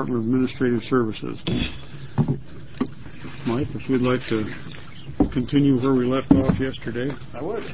Department of Administrative Services. Mike, if you'd like to continue where we left off yesterday. I would.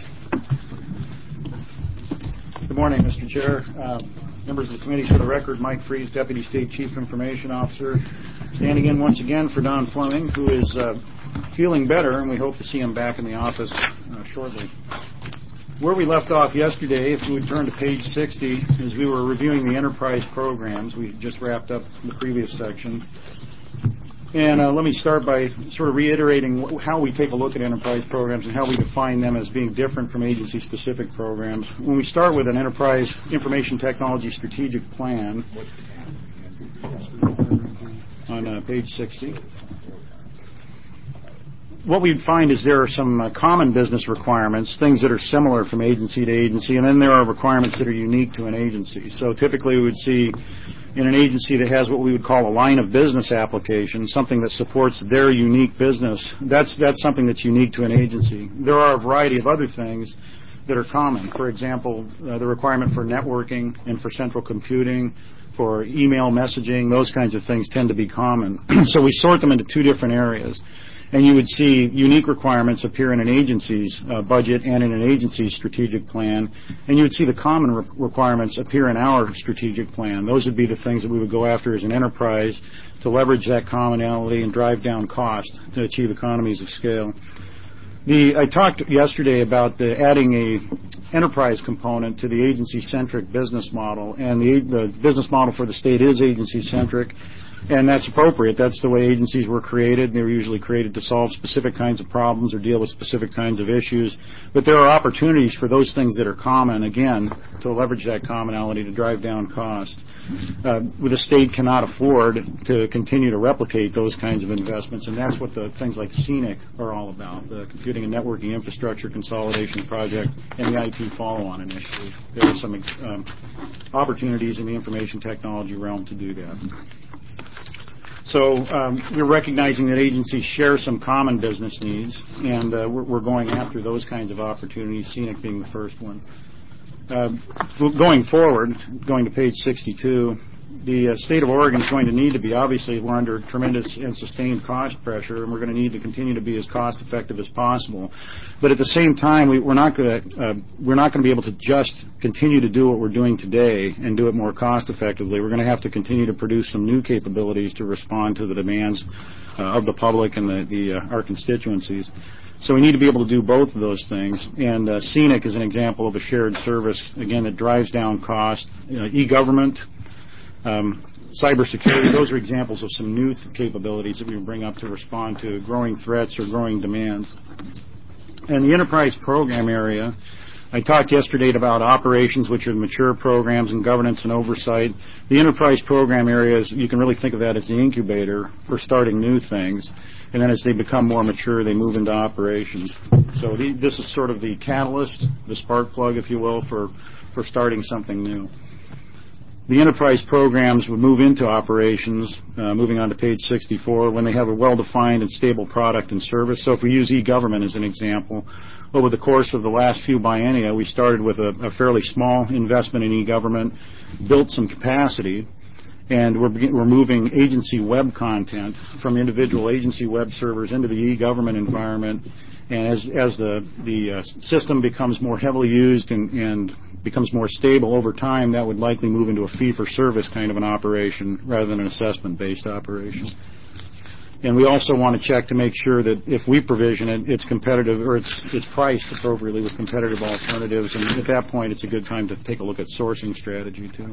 Good morning, Mr. Chair. Members of the committee, for the record, Mike Freeze, Deputy State Chief Information Officer, standing in once again for Don Fleming, who is feeling better, and we hope to see him back in the office shortly. Where we left off yesterday, if you would turn to page 60, as we were reviewing the enterprise programs. We just wrapped up the previous section. And let me start by sort of reiterating how we take a look at enterprise programs and how we define them as being different from agency-specific programs. When we start with an enterprise information technology strategic plan on page 60, what we'd find is there are some common business requirements, things that are similar from agency to agency, and then there are requirements that are unique to an agency. So typically we would see in an agency that has what we would call a line of business application, something that supports their unique business, that's something that's unique to an agency. There are a variety of other things that are common. For example, the requirement for networking and for central computing, for email messaging, those kinds of things tend to be common. So we sort them into two different areas. And you would see unique requirements appear in an agency's budget and in an agency's strategic plan. And you would see the common requirements appear in our strategic plan. Those would be the things that we would go after as an enterprise to leverage that commonality and drive down cost to achieve economies of scale. I talked yesterday about adding a enterprise component to the agency-centric business model. And the business model for the state is agency-centric. And that's appropriate. That's the way agencies were created. They were usually created to solve specific kinds of problems or deal with specific kinds of issues. But there are opportunities for those things that are common, again, to leverage that commonality to drive down cost. The state cannot afford to continue to replicate those kinds of investments, and that's what the things like CENIC are all about, the Computing and Networking Infrastructure Consolidation Project and the IT Follow-On Initiative. There are some opportunities in the information technology realm to do that. So we're recognizing that agencies share some common business needs, and we're going after those kinds of opportunities, CENIC being the first one. Going forward, going to page 62, the state of Oregon is going to need to be, obviously, we're under tremendous and sustained cost pressure, and we're going to need to continue to be as cost effective as possible. But at the same time, we're not going to be able to just continue to do what we're doing today and do it more cost effectively. We're going to have to continue to produce some new capabilities to respond to the demands of the public and our constituencies. So we need to be able to do both of those things. And CENIC is an example of a shared service, again, that drives down cost. E-government, cybersecurity, those are examples of some new capabilities that we bring up to respond to growing threats or growing demands. And the enterprise program area, I talked yesterday about operations, which are mature programs, and governance and oversight. The enterprise program areas, you can really think of that as the incubator for starting new things. And then as they become more mature, they move into operations. So this is sort of the catalyst, the spark plug, if you will, for starting something new. The enterprise programs would move into operations, moving on to page 64, when they have a well-defined and stable product and service. So if we use e-government as an example, over the course of the last few biennia, we started with a fairly small investment in e-government, built some capacity, and we're moving agency web content from individual agency web servers into the e-government environment. And as the system becomes more heavily used and becomes more stable over time, that would likely move into a fee-for-service kind of an operation rather than an assessment-based operation. And we also want to check to make sure that if we provision it, it's competitive or it's priced appropriately with competitive alternatives. And at that point, it's a good time to take a look at sourcing strategy, too.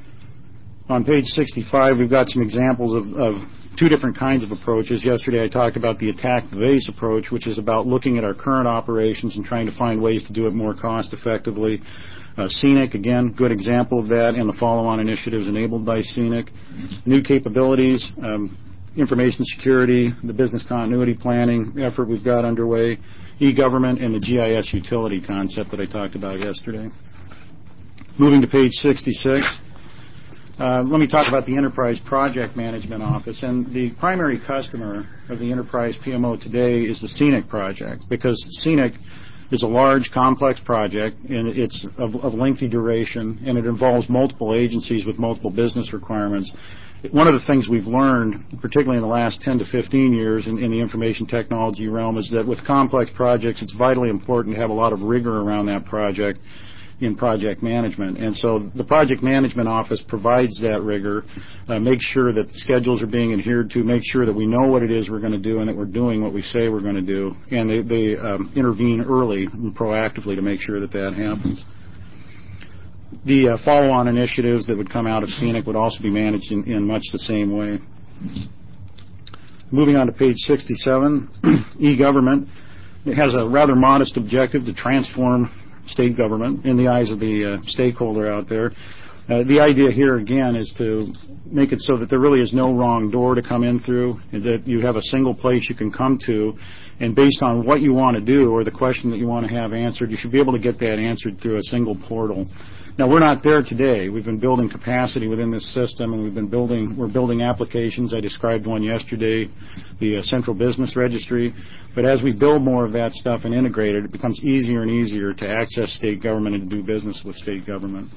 On page 65, we've got some examples of two different kinds of approaches. Yesterday I talked about the attack-the-base approach, which is about looking at our current operations and trying to find ways to do it more cost-effectively. CENIC, again, good example of that, and the follow-on initiatives enabled by CENIC. New capabilities, information security, the business continuity planning effort we've got underway, e-government, and the GIS utility concept that I talked about yesterday. Moving to page 66. Let me talk about the Enterprise Project Management Office. And the primary customer of the Enterprise PMO today is the CENIC project, because CENIC is a large, complex project, and it's of lengthy duration, and it involves multiple agencies with multiple business requirements. one of the things we've learned, particularly in the last 10 to 15 years in the information technology realm, is that with complex projects, it's vitally important to have a lot of rigor around that project in project management. And so the project management office provides that rigor, makes sure that the schedules are being adhered to, makes sure that we know what it is we're going to do and that we're doing what we say we're going to do. And they intervene early and proactively to make sure that that happens. The follow-on initiatives that would come out of Scenic would also be managed in much the same way. Moving on to page 67, e-government. It has a rather modest objective to transform state government in the eyes of the stakeholder out there. The idea here, again, is to make it so that there really is no wrong door to come in through, that you have a single place you can come to, and based on what you want to do or the question that you want to have answered, you should be able to get that answered through a single portal. Now, we're not there today. We've been building capacity within this system, and we're building applications. I described one yesterday, the Central Business Registry. But as we build more of that stuff and integrate it, it becomes easier and easier to access state government and to do business with state government.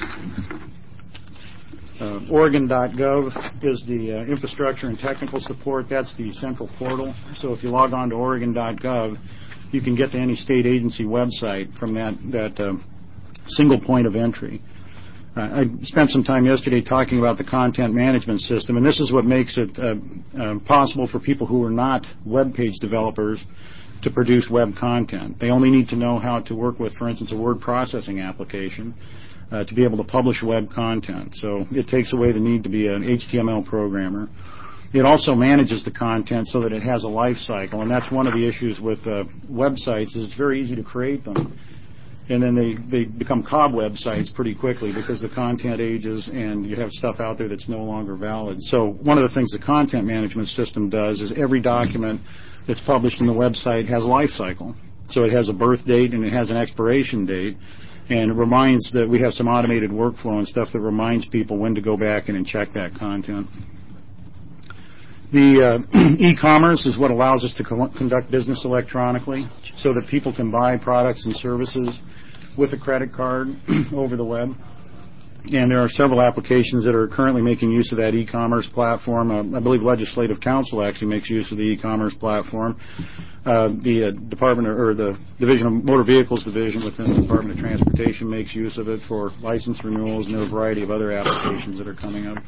Oregon.gov is the infrastructure and technical support. That's the central portal. So if you log on to Oregon.gov, you can get to any state agency website from that single point of entry. I spent some time yesterday talking about the content management system, and this is what makes it possible for people who are not web page developers to produce web content. They only need to know how to work with, for instance, a word processing application to be able to publish web content. So it takes away the need to be an HTML programmer. It also manages the content so that it has a life cycle, and that's one of the issues with websites is it's very easy to create them. And then they become cobweb sites pretty quickly because the content ages and you have stuff out there that's no longer valid. So one of the things the content management system does is every document that's published in the website has a life cycle. So it has a birth date and it has an expiration date. And it reminds that we have some automated workflow and stuff that reminds people when to go back in and check that content. The e-commerce is what allows us to conduct business electronically so that people can buy products and services with a credit card over the web. And there are several applications that are currently making use of that e-commerce platform. I believe Legislative Council actually makes use of the e-commerce platform. The Department or the Division of Motor Vehicles Division within the Department of Transportation makes use of it for license renewals, and there are a variety of other applications that are coming up.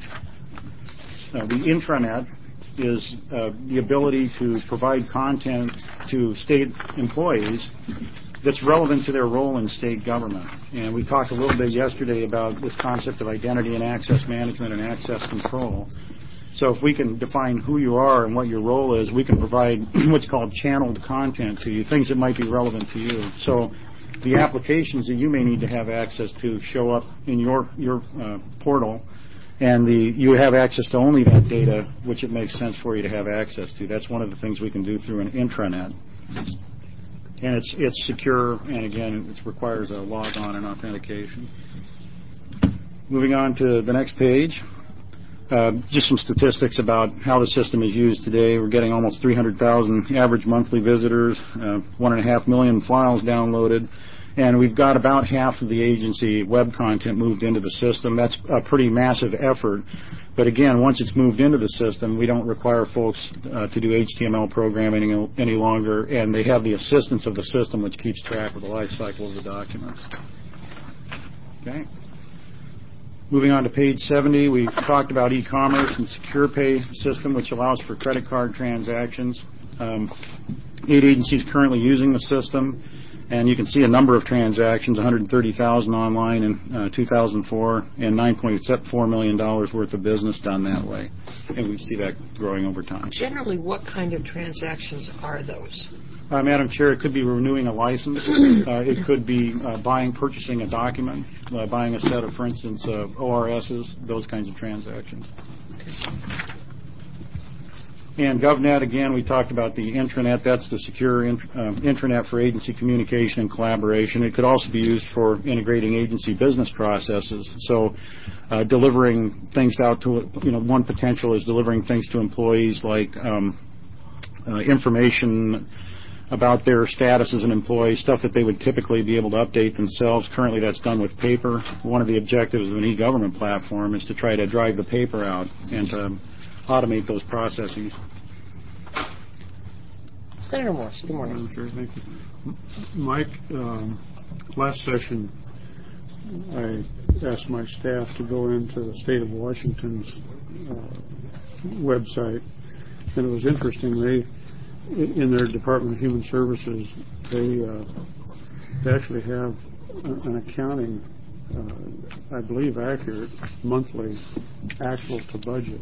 The intranet is the ability to provide content to state employees that's relevant to their role in state government. And we talked a little bit yesterday about this concept of identity and access management and access control. So if we can define who you are and what your role is, we can provide what's called channeled content to you, things that might be relevant to you. So the applications that you may need to have access to show up in your portal, and you have access to only that data which it makes sense for you to have access to. That's one of the things we can do through an intranet. And it's secure, and again, it requires a log-on and authentication. Moving on to the next page, just some statistics about how the system is used today. We're getting almost 300,000 average monthly visitors, 1.5 million files downloaded, and we've got about half of the agency web content moved into the system. That's a pretty massive effort. But again, once it's moved into the system, we don't require folks to do HTML programming any longer, and they have the assistance of the system which keeps track of the life cycle of the documents. Okay. Moving on to page 70, we've talked about e-commerce and secure pay system, which allows for credit card transactions. 8 agencies currently using the system. And you can see a number of transactions, 130,000 online in 2004, and $9.4 million worth of business done that way. And we see that growing over time. Generally, what kind of transactions are those? Madam Chair, it could be renewing a license. It could be purchasing a document, buying a set of, for instance, ORSs, those kinds of transactions. Okay. And GovNet, again, we talked about the intranet. That's the secure intranet for agency communication and collaboration. It could also be used for integrating agency business processes. So delivering things out to, one potential is delivering things to employees like information about their status as an employee, stuff that they would typically be able to update themselves. Currently, that's done with paper. One of the objectives of an e-government platform is to try to drive the paper out and to automate those processes. Senator Morse, good morning. Madam Chair, thank you. Mike, last session, I asked my staff to go into the state of Washington's website, and it was interesting. They, in their Department of Human Services, they actually have an accounting, I believe, accurate monthly actual to budget.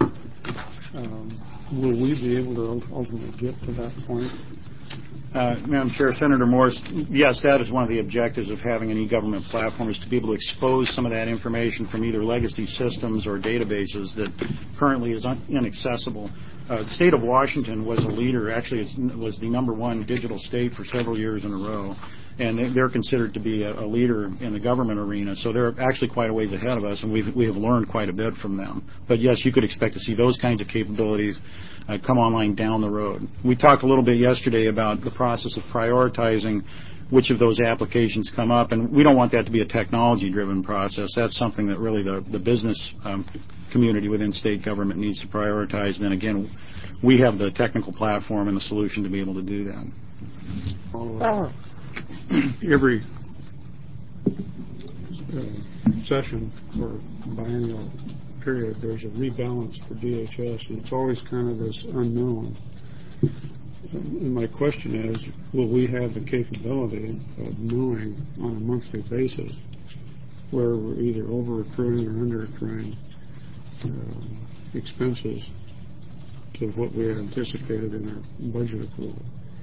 Will we be able to ultimately get to that point? Madam Chair, Senator Morse, yes, that is one of the objectives of having an e-government platform, is to be able to expose some of that information from either legacy systems or databases that currently is inaccessible. The state of Washington was a leader. Actually, it was the #1 digital state for several years in a row, and they're considered to be a leader in the government arena. So they're actually quite a ways ahead of us, and we have learned quite a bit from them. But yes, you could expect to see those kinds of capabilities come online down the road. We talked a little bit yesterday about the process of prioritizing which of those applications come up, and we don't want that to be a technology-driven process. That's something that really the business community within state government needs to prioritize. And then again, we have the technical platform and the solution to be able to do that. Every session or biennial period, there's a rebalance for DHS, and it's always kind of this unknown. And my question is, will we have the capability of knowing on a monthly basis where we're either over-accruing or under-accruing expenses to what we had anticipated in our budget approval?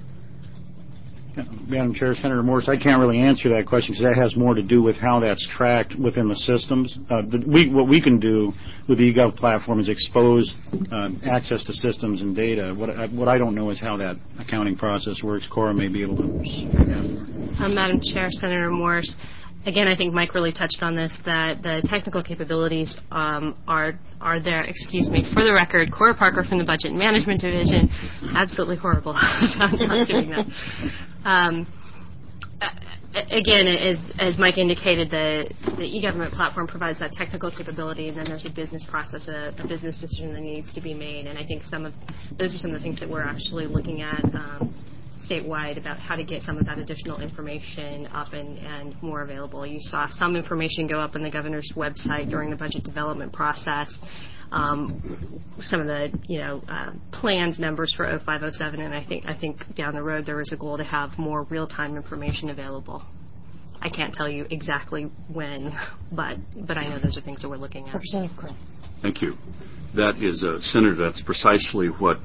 Madam Chair, Senator Morse, I can't really answer that question because that has more to do with how that's tracked within the systems. What we can do with the eGov platform is expose access to systems and data. What I don't know is how that accounting process works. Cora may be able to add. Madam Chair, Senator Morse, again, I think Mike really touched on this, that the technical capabilities are there. Excuse me. For the record, Cora Parker from the Budget and Management Division. Absolutely horrible about not doing that. Again, as Mike indicated, the e-government platform provides that technical capability, and then there's a business process, a business decision that needs to be made. And I think those are some of the things that we're actually looking at statewide about how to get some of that additional information up and more available. You saw some information go up on the governor's website during the budget development process. Some of the planned numbers for 0507, and I think down the road there is a goal to have more real-time information available. I can't tell you exactly when, but I know those are things that we're looking at. Representative Crow. Thank you. That is, Senator, that's precisely what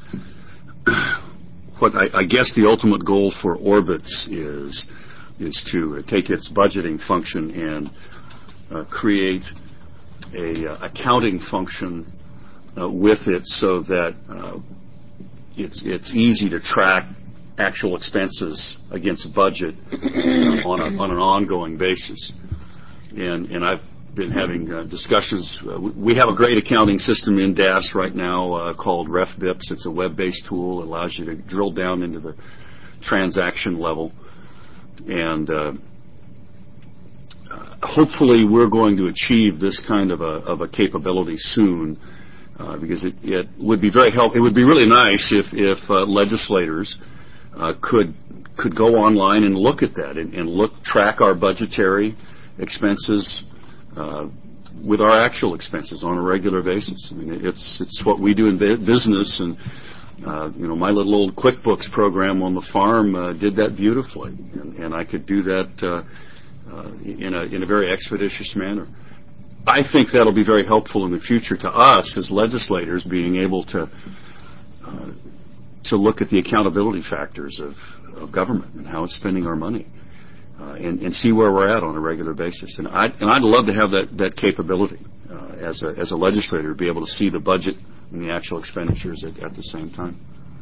I guess the ultimate goal for Orbitz is to take its budgeting function and create a accounting function with it so that it's easy to track actual expenses against budget on an ongoing basis. And I've been having discussions. We have a great accounting system in DAS right now called RefBIPS. It's a web-based tool. It allows you to drill down into the transaction level. And hopefully we're going to achieve this kind of a capability soon because it would be very helpful. It would be really nice if legislators could go online and look at that and track our budgetary expenses with our actual expenses on a regular basis. I mean, it's what we do in business, and my little old QuickBooks program on the farm did that beautifully, and I could do that in a very expeditious manner. I think that'll be very helpful in the future to us as legislators, being able to look at the accountability factors of government and how it's spending our money. And see where we're at on a regular basis, and I'd love to have that capability as a legislator, be able to see the budget and the actual expenditures at the same time.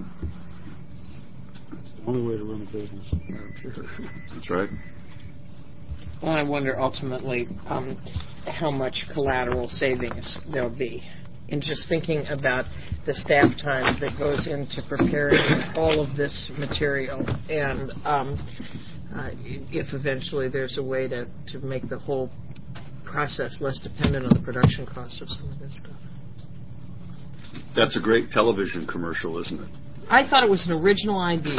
It's the only way to run a business. That's right. Well, I wonder ultimately how much collateral savings there'll be in just thinking about the staff time that goes into preparing all of this material, and if eventually there's a way to make the whole process less dependent on the production costs of some of this stuff. That's a great television commercial, isn't it? I thought it was an original idea.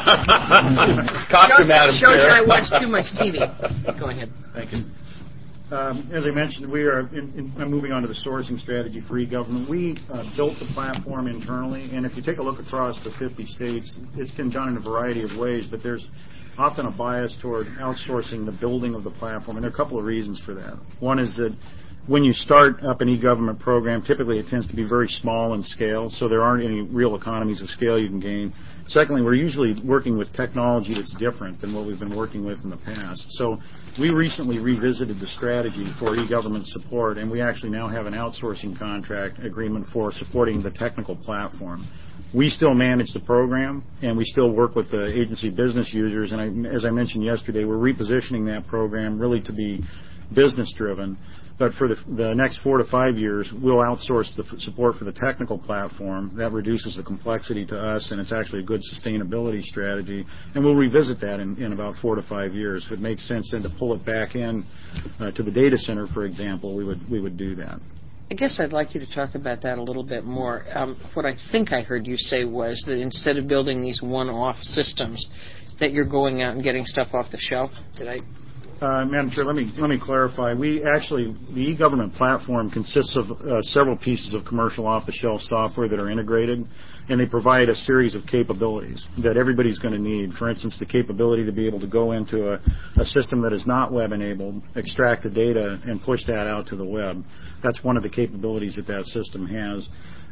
Talk to Madam Shows Chair. that I watch too much TV. Go ahead. Thank you. As I mentioned, we are I'm moving on to the sourcing strategy for e-government. We built the platform internally, and if you take a look across the 50 states, it's been done in a variety of ways, but there's often a bias toward outsourcing the building of the platform, and there are a couple of reasons for that. One is that when you start up an e-government program, typically it tends to be very small in scale, so there aren't any real economies of scale you can gain. Secondly, we're usually working with technology that's different than what we've been working with in the past. So we recently revisited the strategy for e-government support, and we actually now have an outsourcing contract agreement for supporting the technical platform. We still manage the program, and we still work with the agency business users, and as I mentioned yesterday, we're repositioning that program really to be business-driven. But for the next 4 to 5 years, we'll outsource the support for the technical platform. That reduces the complexity to us, and it's actually a good sustainability strategy. And we'll revisit that in about 4 to 5 years. If it makes sense then to pull it back in to the data center, for example, we would do that. I guess I'd like you to talk about that a little bit more. What I think I heard you say was that instead of building these one-off systems, that you're going out and getting stuff off the shelf. Did I? Madam Chair, let me clarify. The e-government platform consists of several pieces of commercial off-the-shelf software that are integrated, and they provide a series of capabilities that everybody's going to need. For instance, the capability to be able to go into a system that is not web-enabled, extract the data, and push that out to the web. That's one of the capabilities that system has.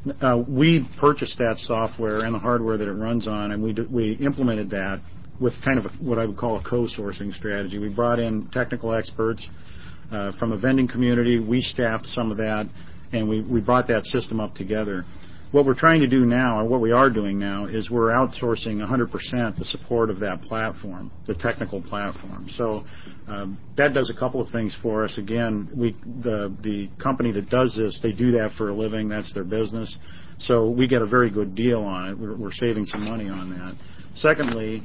We purchased that software and the hardware that it runs on, and we implemented that with kind of what I would call a co-sourcing strategy. We brought in technical experts from the vending community. We staffed some of that, and we brought that system up together. What we're trying to do now, or what we are doing now, is we're outsourcing 100% the support of that platform, the technical platform. So that does a couple of things for us. Again, the company that does this, they do that for a living. That's their business. So we get a very good deal on it. We're saving some money on that. Secondly,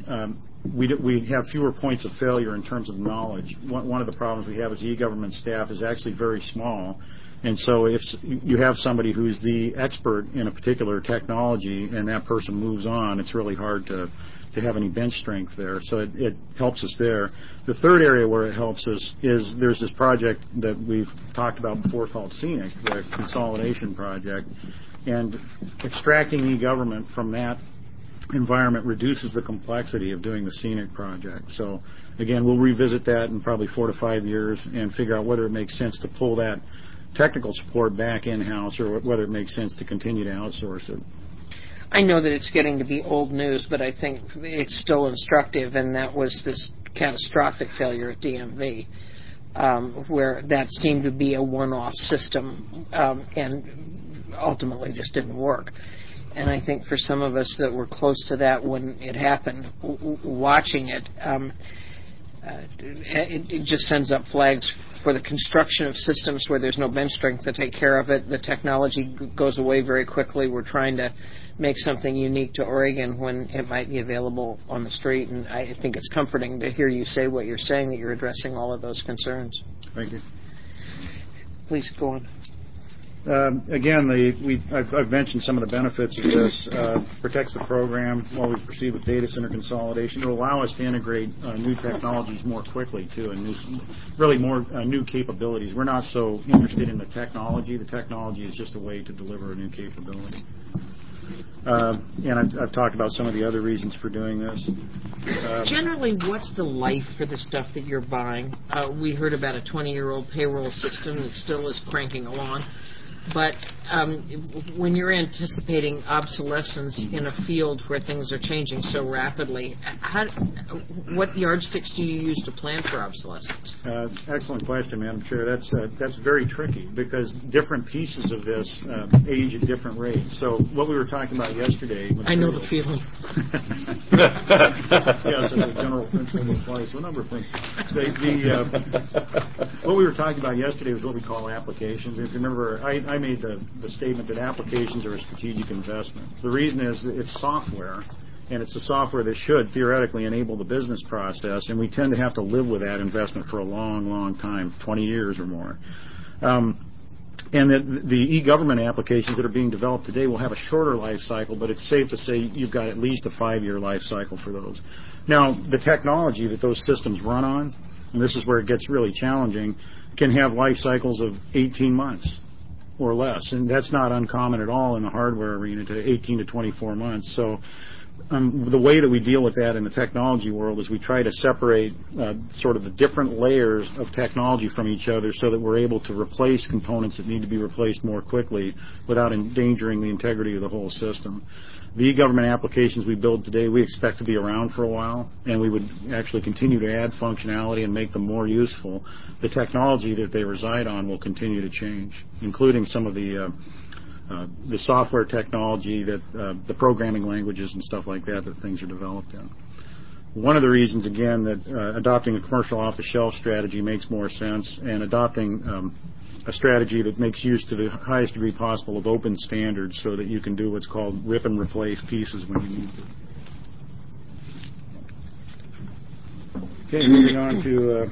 we have fewer points of failure in terms of knowledge. One of the problems we have is the e-government staff is actually very small. And so if you have somebody who's the expert in a particular technology and that person moves on, it's really hard to have any bench strength there. So it helps us there. The third area where it helps us is there's this project that we've talked about before called Scenic, the consolidation project. And extracting e-government from that environment reduces the complexity of doing the Scenic project. So, again, we'll revisit that in probably 4 to 5 years and figure out whether it makes sense to pull that technical support back in-house or whether it makes sense to continue to outsource it. I know that it's getting to be old news, but I think it's still instructive, and that was this catastrophic failure at DMV, where that seemed to be a one-off system and ultimately just didn't work. And I think for some of us that were close to that when it happened, watching it, it just sends up flags for the construction of systems where there's no bench strength to take care of it. The technology goes away very quickly. We're trying to make something unique to Oregon when it might be available on the street. And I think it's comforting to hear you say what you're saying, that you're addressing all of those concerns. Thank you. Please go on. Again, I've mentioned some of the benefits of this. Protects the program while we proceed with data center consolidation. It will allow us to integrate new technologies more quickly, too, and more new capabilities. We're not so interested in the technology. The technology is just a way to deliver a new capability. And I've talked about some of the other reasons for doing this. Generally, what's the life for the stuff that you're buying? We heard about a 20-year-old payroll system that still is cranking along. But when you're anticipating obsolescence in a field where things are changing so rapidly, what yardsticks do you use to plan for obsolescence? Excellent question, Madam Chair. That's very tricky because different pieces of this age at different rates. So what we were talking about yesterday... I know the feeling. Yes, and the general principle applies to a number of things. What we were talking about yesterday was what we call applications. If you remember, I I made the statement that applications are a strategic investment. The reason is that it's software, and it's the software that should theoretically enable the business process, and we tend to have to live with that investment for a long, long time, 20 years or more. And the e-government applications that are being developed today will have a shorter life cycle, but it's safe to say you've got at least a 5-year life cycle for those. Now, the technology that those systems run on, and this is where it gets really challenging, can have life cycles of 18 months or less, and that's not uncommon at all in the hardware arena, to 18 to 24 months. So the way that we deal with that in the technology world is we try to separate sort of the different layers of technology from each other so that we're able to replace components that need to be replaced more quickly without endangering the integrity of the whole system. The e-government applications we build today, we expect to be around for a while, and we would actually continue to add functionality and make them more useful. The technology that they reside on will continue to change, including some of the software technology, that the programming languages and stuff like that things are developed in. One of the reasons, again, that adopting a commercial off-the-shelf strategy makes more sense, and adopting a strategy that makes use to the highest degree possible of open standards so that you can do what's called rip and replace pieces when you need to. Okay, moving on to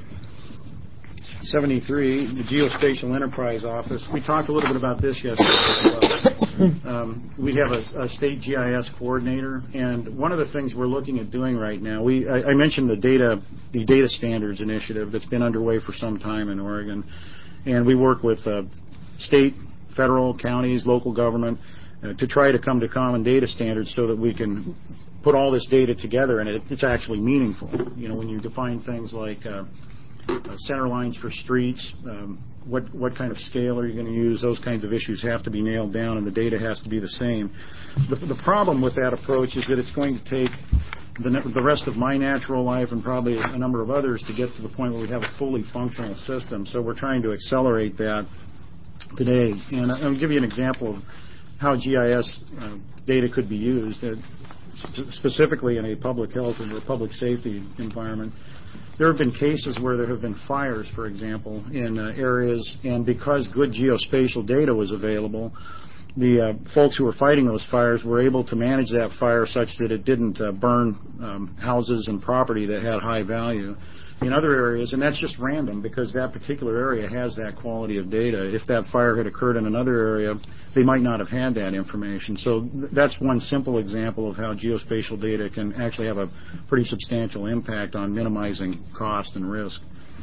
73, the Geospatial Enterprise Office. We talked a little bit about this yesterday. We have a state GIS coordinator, and one of the things we're looking at doing right now, I mentioned the data standards initiative that's been underway for some time in Oregon, and we work with state, federal, counties, local government to try to come to common data standards so that we can put all this data together and it's actually meaningful. You know, when you define things like center lines for streets, what kind of scale are you going to use, those kinds of issues have to be nailed down, and the data has to be the same. The problem with that approach is that it's going to take the rest of my natural life and probably a number of others to get to the point where we have a fully functional system. So we're trying to accelerate that today. And I'll give you an example of how GIS data could be used, specifically in a public health or a public safety environment. There have been cases where there have been fires, for example, in areas, and because good geospatial data was available, the folks who were fighting those fires were able to manage that fire such that it didn't burn houses and property that had high value. In other areas, and that's just random because that particular area has that quality of data. If that fire had occurred in another area, they might not have had that information. So that's one simple example of how geospatial data can actually have a pretty substantial impact on minimizing cost and risk.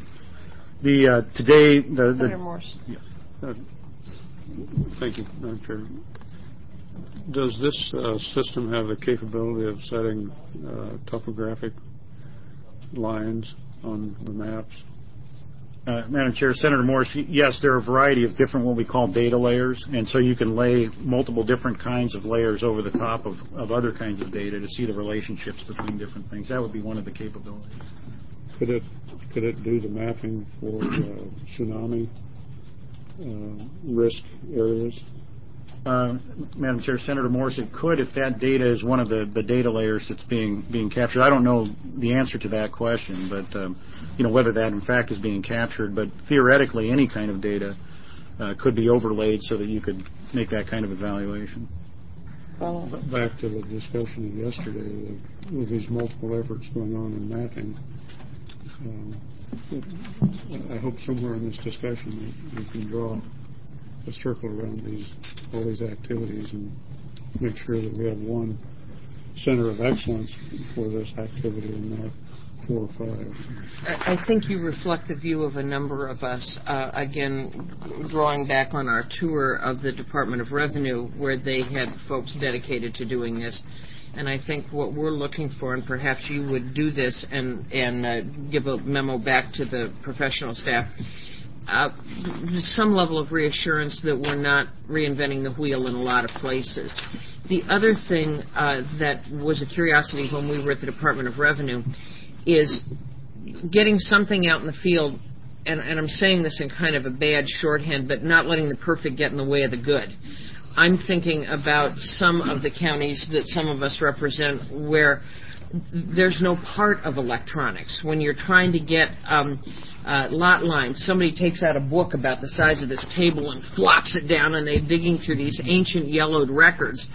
Senator Morse. Yeah. Thank you, Madam Chair. Does this system have the capability of setting topographic lines on the maps? Madam Chair, Senator Morse, yes, there are a variety of different what we call data layers, and so you can lay multiple different kinds of layers over the top of other kinds of data to see the relationships between different things. That would be one of the capabilities. Could it do the mapping for tsunami risk areas? Madam Chair, Senator Morse, it could if that data is one of the data layers that's being captured. I don't know the answer to that question, but whether that in fact is being captured. But theoretically, any kind of data could be overlaid so that you could make that kind of evaluation. Back to the discussion of yesterday, with these multiple efforts going on in mapping, I hope somewhere in this discussion we can draw a circle around all these activities and make sure that we have one center of excellence for this activity and not 4 or 5. I think you reflect the view of a number of us, again, drawing back on our tour of the Department of Revenue, where they had folks dedicated to doing this. And I think what we're looking for, and perhaps you would do this and give a memo back to the professional staff, some level of reassurance that we're not reinventing the wheel in a lot of places. The other thing that was a curiosity when we were at the Department of Revenue is getting something out in the field, and I'm saying this in kind of a bad shorthand, but not letting the perfect get in the way of the good. I'm thinking about some of the counties that some of us represent where there's no part of electronics. When you're trying to get lot lines. Somebody takes out a book about the size of this table and flops it down, and they're digging through these ancient yellowed records.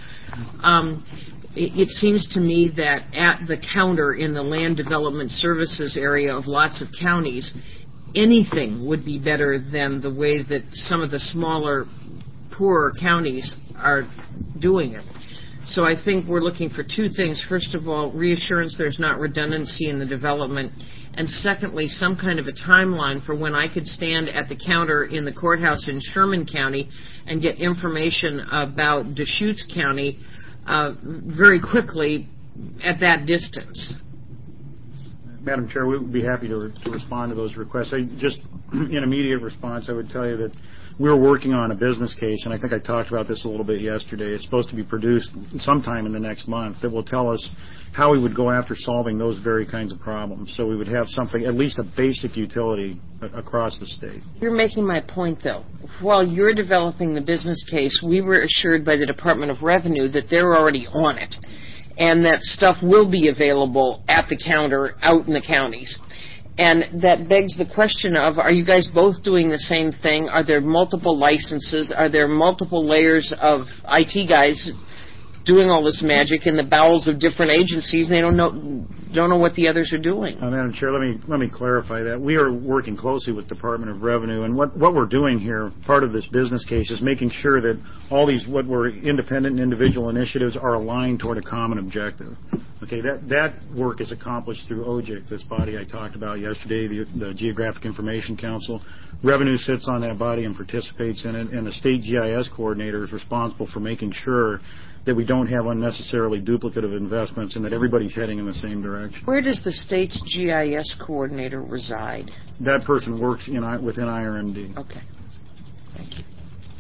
It seems to me that at the counter in the land development services area of lots of counties, anything would be better than the way that some of the smaller, poorer counties are doing it. So I think we're looking for two things. First of all, reassurance there's not redundancy in the development. And secondly, some kind of a timeline for when I could stand at the counter in the courthouse in Sherman County and get information about Deschutes County very quickly at that distance. Madam Chair, we would be happy to respond to those requests. Just in immediate response, I would tell you that we're working on a business case, and I think I talked about this a little bit yesterday. It's supposed to be produced sometime in the next month that will tell us how we would go after solving those very kinds of problems. So we would have something, at least a basic utility across the state. You're making my point, though. While you're developing the business case, we were assured by the Department of Revenue that they're already on it, and that stuff will be available at the counter out in the counties. And that begs the question of, are you guys both doing the same thing? Are there multiple licenses? Are there multiple layers of IT guys doing all this magic in the bowels of different agencies, and they don't know what the others are doing? Madam Chair, let me clarify that. We are working closely with Department of Revenue, and what we're doing here, part of this business case, is making sure that all these what were independent and individual initiatives are aligned toward a common objective. Okay, that work is accomplished through OGIC, this body I talked about yesterday, the Geographic Information Council. Revenue sits on that body and participates in it, and the state GIS coordinator is responsible for making sure that we don't have unnecessarily duplicative investments and that everybody's heading in the same direction. Where does the state's GIS coordinator reside? That person works within IRMD. Okay. Thank you.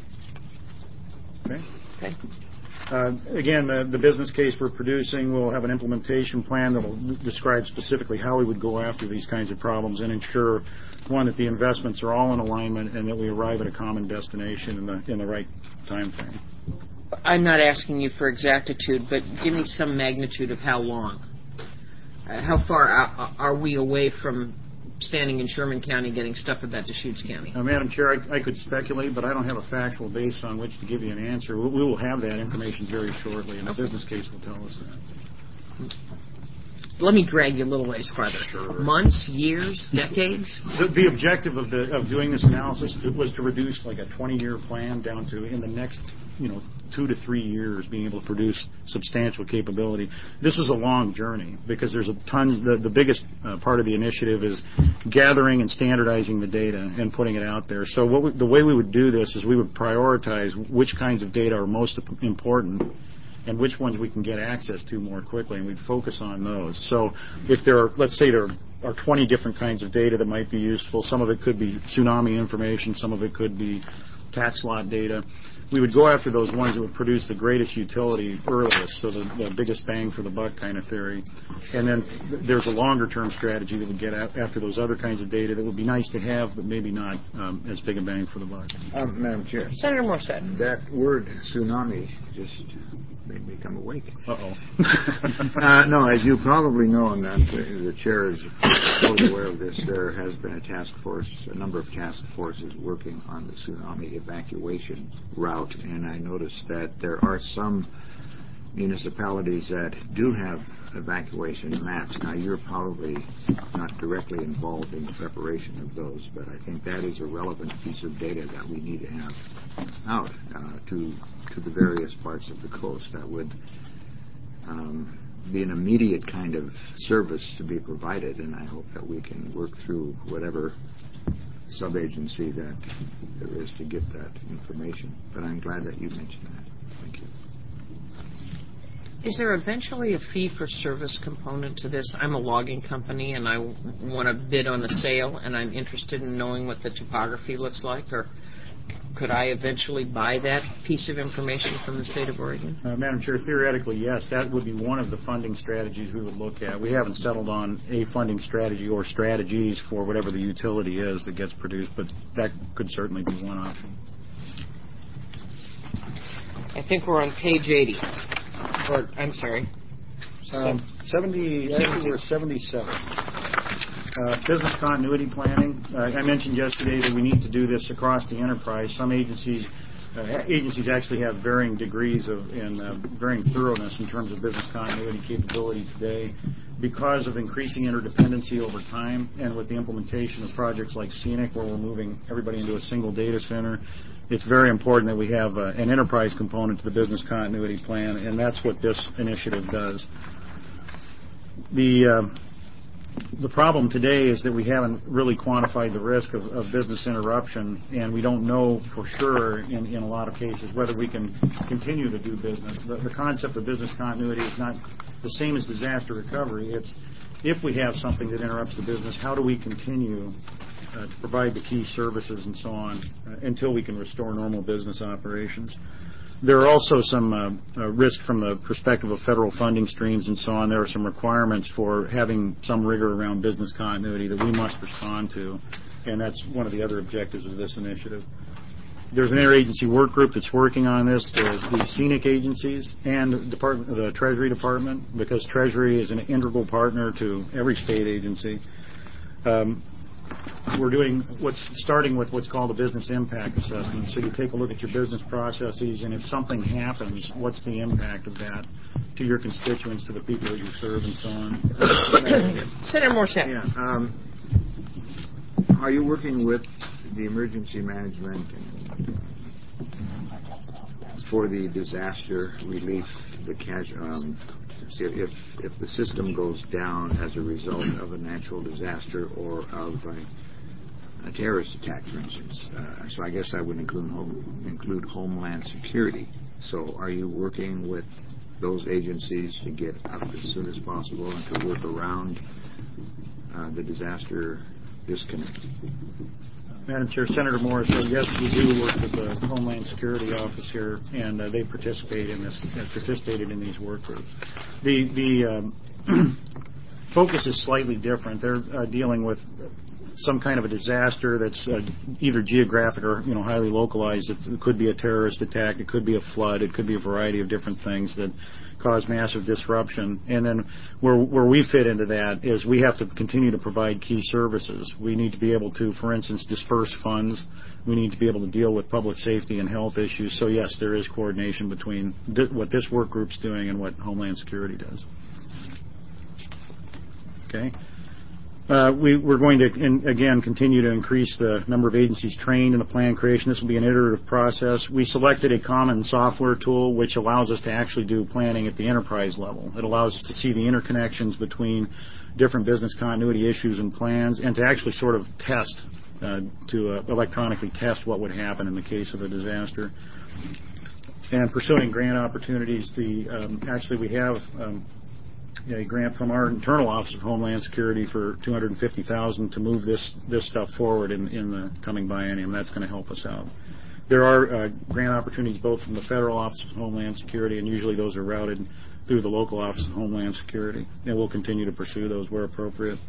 Okay. Okay. Again, the business case we're producing will have an implementation plan that will describe specifically how we would go after these kinds of problems and ensure, one, that the investments are all in alignment and that we arrive at a common destination in the right time frame. I'm not asking you for exactitude, but give me some magnitude of how long. How far are we away from standing in Sherman County getting stuff about Deschutes County? Madam Chair, I could speculate, but I don't have a factual base on which to give you an answer. We will have that information very shortly, and the business case will tell us that. Let me drag you a little ways farther. Sure. Months, years, decades? The objective of doing this analysis was to reduce like a 20-year plan down to, in the next 2 to 3 years, being able to produce substantial capability. This is a long journey because there's a ton. The biggest part of the initiative is gathering and standardizing the data and putting it out there. So the way we would do this is we would prioritize which kinds of data are most important and which ones we can get access to more quickly, and we'd focus on those. So if let's say there are 20 different kinds of data that might be useful, some of it could be tsunami information, some of it could be tax lot data. We would go after those ones that would produce the greatest utility earliest, so the biggest bang for the buck kind of theory. And then there's a longer-term strategy that would get after those other kinds of data that would be nice to have, but maybe not as big a bang for the buck. Madam Chair. Senator Morset. That word, tsunami, just made me come awake. Uh-oh. No, as you probably know, and the Chair is fully aware of this, there has been a number of task forces working on the tsunami evacuation route, and I noticed that there are some municipalities that do have evacuation maps. Now, you're probably not directly involved in the preparation of those, but I think that is a relevant piece of data that we need to have out to the various parts of the coast. That would be an immediate kind of service to be provided, and I hope that we can work through whatever sub-agency that there is to get that information. But I'm glad that you mentioned that. Thank you. Is there eventually a fee-for-service component to this? I'm a logging company, and I want to bid on the sale, and I'm interested in knowing what the topography looks like, or could I eventually buy that piece of information from the state of Oregon? Madam Chair, theoretically, yes. That would be one of the funding strategies we would look at. We haven't settled on a funding strategy or strategies for whatever the utility is that gets produced, but that could certainly be one option. I think we're on page 80. Or, I'm sorry. 70, actually we're 77. Business continuity planning. I mentioned yesterday that we need to do this across the enterprise. Some agencies actually have varying degrees and varying thoroughness in terms of business continuity capability today. Because of increasing interdependency over time and with the implementation of projects like Scenic, where we're moving everybody into a single data center, it's very important that we have an enterprise component to the business continuity plan, and that's what this initiative does. The problem today is that we haven't really quantified the risk of business interruption, and we don't know for sure in a lot of cases whether we can continue to do business. The concept of business continuity is not the same as disaster recovery. It's if we have something that interrupts the business, how do we continue to provide the key services and so on until we can restore normal business operations. There are also some risk from the perspective of federal funding streams and so on. There are some requirements for having some rigor around business continuity that we must respond to, and that's one of the other objectives of this initiative. There's an interagency work group that's working on this, the Scenic agencies and the Treasury Department, because Treasury is an integral partner to every state agency. We're doing starting with what's called a business impact assessment. So you take a look at your business processes, and if something happens, what's the impact of that to your constituents, to the people that you serve, and so on. Senator Morset. Yeah. Are you working with the emergency management for the disaster relief, if the system goes down as a result of a natural disaster or of a terrorist attack, for instance? So I guess I would include Homeland Security. So are you working with those agencies to get up as soon as possible and to work around the disaster disconnect? Madam Chair, Senator Morris said yes, we do work with the Homeland Security Office here, and they participated in these work groups. The focus is slightly different. They're dealing with some kind of a disaster that's either geographic or highly localized. It could be a terrorist attack, it could be a flood, it could be a variety of different things that cause massive disruption. And then where we fit into that is we have to continue to provide key services. We need to be able to, for instance, disperse funds. We need to be able to deal with public safety and health issues. So yes, there is coordination between what this work group's doing and what Homeland Security does. Okay. We're going to, again, continue to increase the number of agencies trained in the plan creation. This will be an iterative process. We selected a common software tool which allows us to actually do planning at the enterprise level. It allows us to see the interconnections between different business continuity issues and plans, and to actually sort of test, electronically test what would happen in the case of a disaster. And pursuing grant opportunities, actually we have a grant from our internal Office of Homeland Security for $250,000 to move this stuff forward in the coming biennium. That's going to help us out. There are grant opportunities both from the Federal Office of Homeland Security, and usually those are routed through the local Office of Homeland Security, and we'll continue to pursue those where appropriate.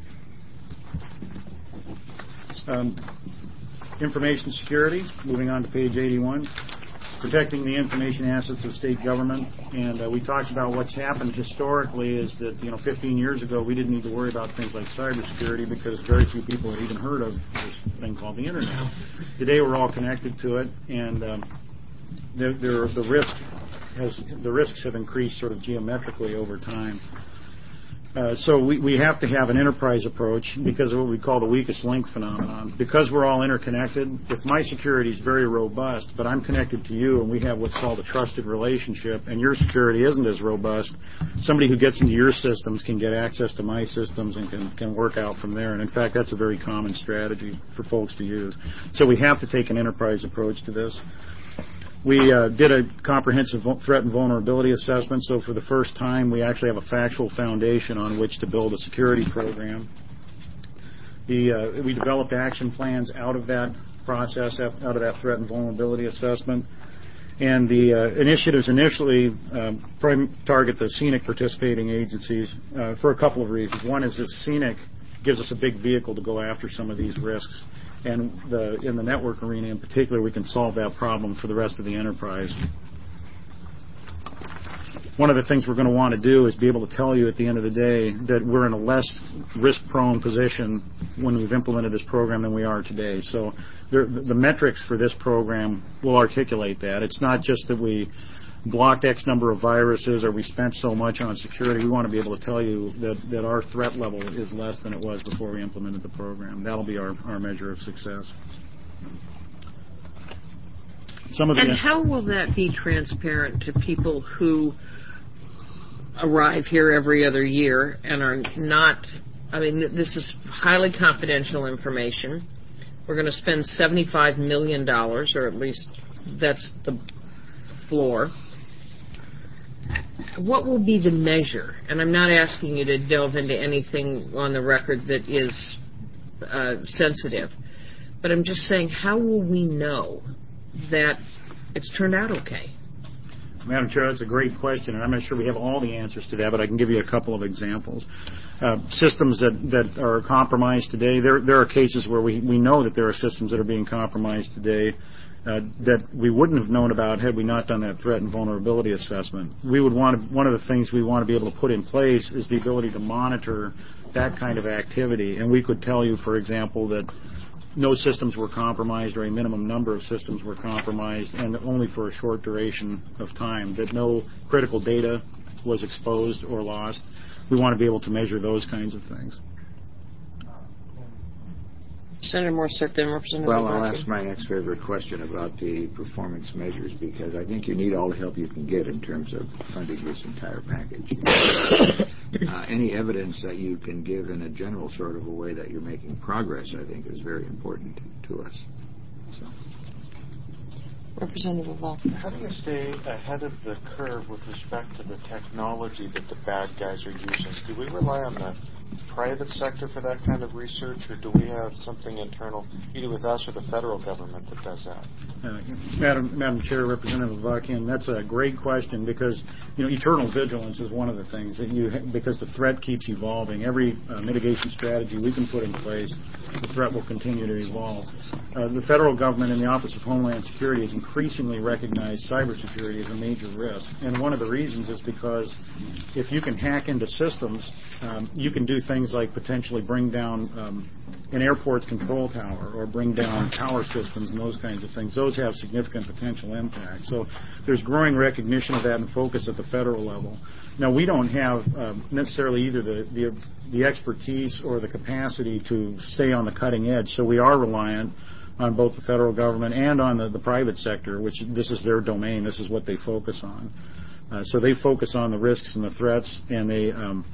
Information security, moving on to page 81. Protecting the information assets of state government, and we talked about what's happened historically is that 15 years ago we didn't need to worry about things like cybersecurity because very few people had even heard of this thing called the internet. Today we're all connected to it, and the risks have increased sort of geometrically over time. So we have to have an enterprise approach because of what we call the weakest link phenomenon. Because we're all interconnected, if my security is very robust, but I'm connected to you and we have what's called a trusted relationship, and your security isn't as robust, somebody who gets into your systems can get access to my systems and can work out from there. And in fact, that's a very common strategy for folks to use. So we have to take an enterprise approach to this. We did a comprehensive threat and vulnerability assessment, so for the first time we actually have a factual foundation on which to build a security program. We developed action plans out of that process, out of that threat and vulnerability assessment. And the initiatives initially target the Scenic participating agencies for a couple of reasons. One is that Scenic gives us a big vehicle to go after some of these risks. And in the network arena in particular, we can solve that problem for the rest of the enterprise. one of the things we're going to want to do is be able to tell you at the end of the day that we're in a less risk-prone position when we've implemented this program than we are today. So the metrics for this program will articulate that. It's not just that we blocked X number of viruses or we spent so much on security. We want to be able to tell you that our threat level is less than it was before we implemented the program. That'll be our measure of success. And how will that be transparent to people who arrive here every other year and are not, I mean, this is highly confidential information. We're going to spend $75 million, or at least that's the floor. What will be the measure? And I'm not asking you to delve into anything on the record that is sensitive, but I'm just saying, how will we know that it's turned out okay? Madam Chair, that's a great question, and I'm not sure we have all the answers to that, but I can give you a couple of examples. Systems that are compromised today, there are cases where we know that there are systems that are being compromised today that we wouldn't have known about had we not done that threat and vulnerability assessment. We would want one of the things we want to be able to put in place is the ability to monitor that kind of activity, and we could tell you, for example, that no systems were compromised or a minimum number of systems were compromised and only for a short duration of time, that no critical data was exposed or lost. We want to be able to measure those kinds of things. Senator Morissette, then Representative Well, I'll Markey. ask my next favorite question about the performance measures, because I think you need all the help you can get in terms of funding this entire package. Any evidence that you can give in a general sort of a way that you're making progress, I think, is very important to us. So. Representative Valcon. How do you stay ahead of the curve with respect to the technology that the bad guys are using? Do we rely on the private sector for that kind of research, or do we have something internal, either with us or the federal government, that does that? Madam Chair, Representative Valcon, that's a great question, because eternal vigilance is one of the things that because the threat keeps evolving. Every mitigation strategy we can put in place, the threat will continue to evolve. The federal government and the Office of Homeland Security has increasingly recognized cybersecurity as a major risk, and one of the reasons is because if you can hack into systems, you can do things like potentially bring down an airport's control tower or bring down power systems and those kinds of things. Those have significant potential impact. So there's growing recognition of that and focus at the federal level. Now, we don't have necessarily either the expertise or the capacity to stay on the cutting edge, so we are reliant on both the federal government and on the private sector, which this is their domain. This is what they focus on. So they focus on the risks and the threats, and they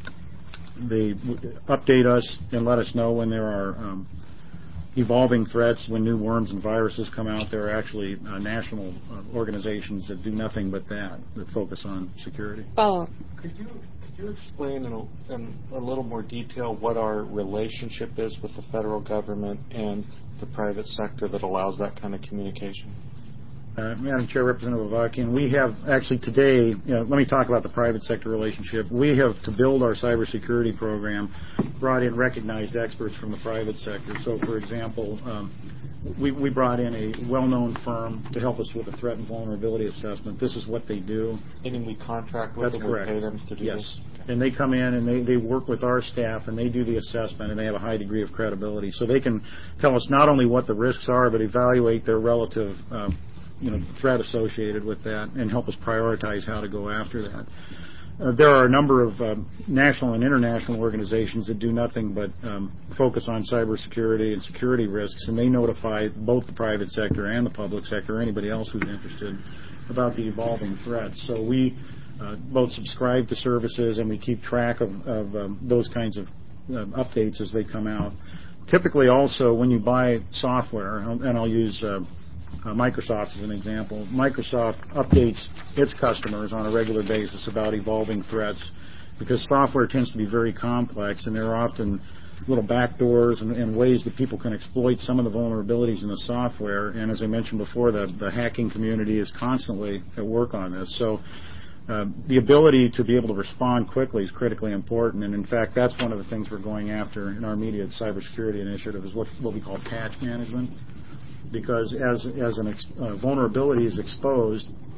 update us and let us know when there are evolving threats, when new worms and viruses come out. There are actually national organizations that do nothing but that focus on security. Follow-up. Could you explain in a little more detail what our relationship is with the federal government and the private sector that allows that kind of communication? Madam Chair, Representative Valcon, we have actually today, let me talk about the private sector relationship. We have, to build our cybersecurity program, brought in recognized experts from the private sector. So, for example, we brought in a well-known firm to help us with a threat and vulnerability assessment. This is what they do. Meaning we contract with them, we pay them to do this? Yes. And they come in and they work with our staff and they do the assessment, and they have a high degree of credibility. So they can tell us not only what the risks are, but evaluate their relative threat associated with that and help us prioritize how to go after that. There are a number of national and international organizations that do nothing but focus on cybersecurity and security risks, and they notify both the private sector and the public sector, or anybody else who's interested, about the evolving threats. So we both subscribe to services and we keep track of those kinds of updates as they come out. Typically also when you buy software, and I'll use Microsoft as an example. Microsoft updates its customers on a regular basis about evolving threats because software tends to be very complex, and there are often little backdoors and ways that people can exploit some of the vulnerabilities in the software. And as I mentioned before, the hacking community is constantly at work on this. So the ability to be able to respond quickly is critically important, and in fact that's one of the things we're going after in our immediate cybersecurity initiative is what we call patch management. Because as a vulnerability is exposed,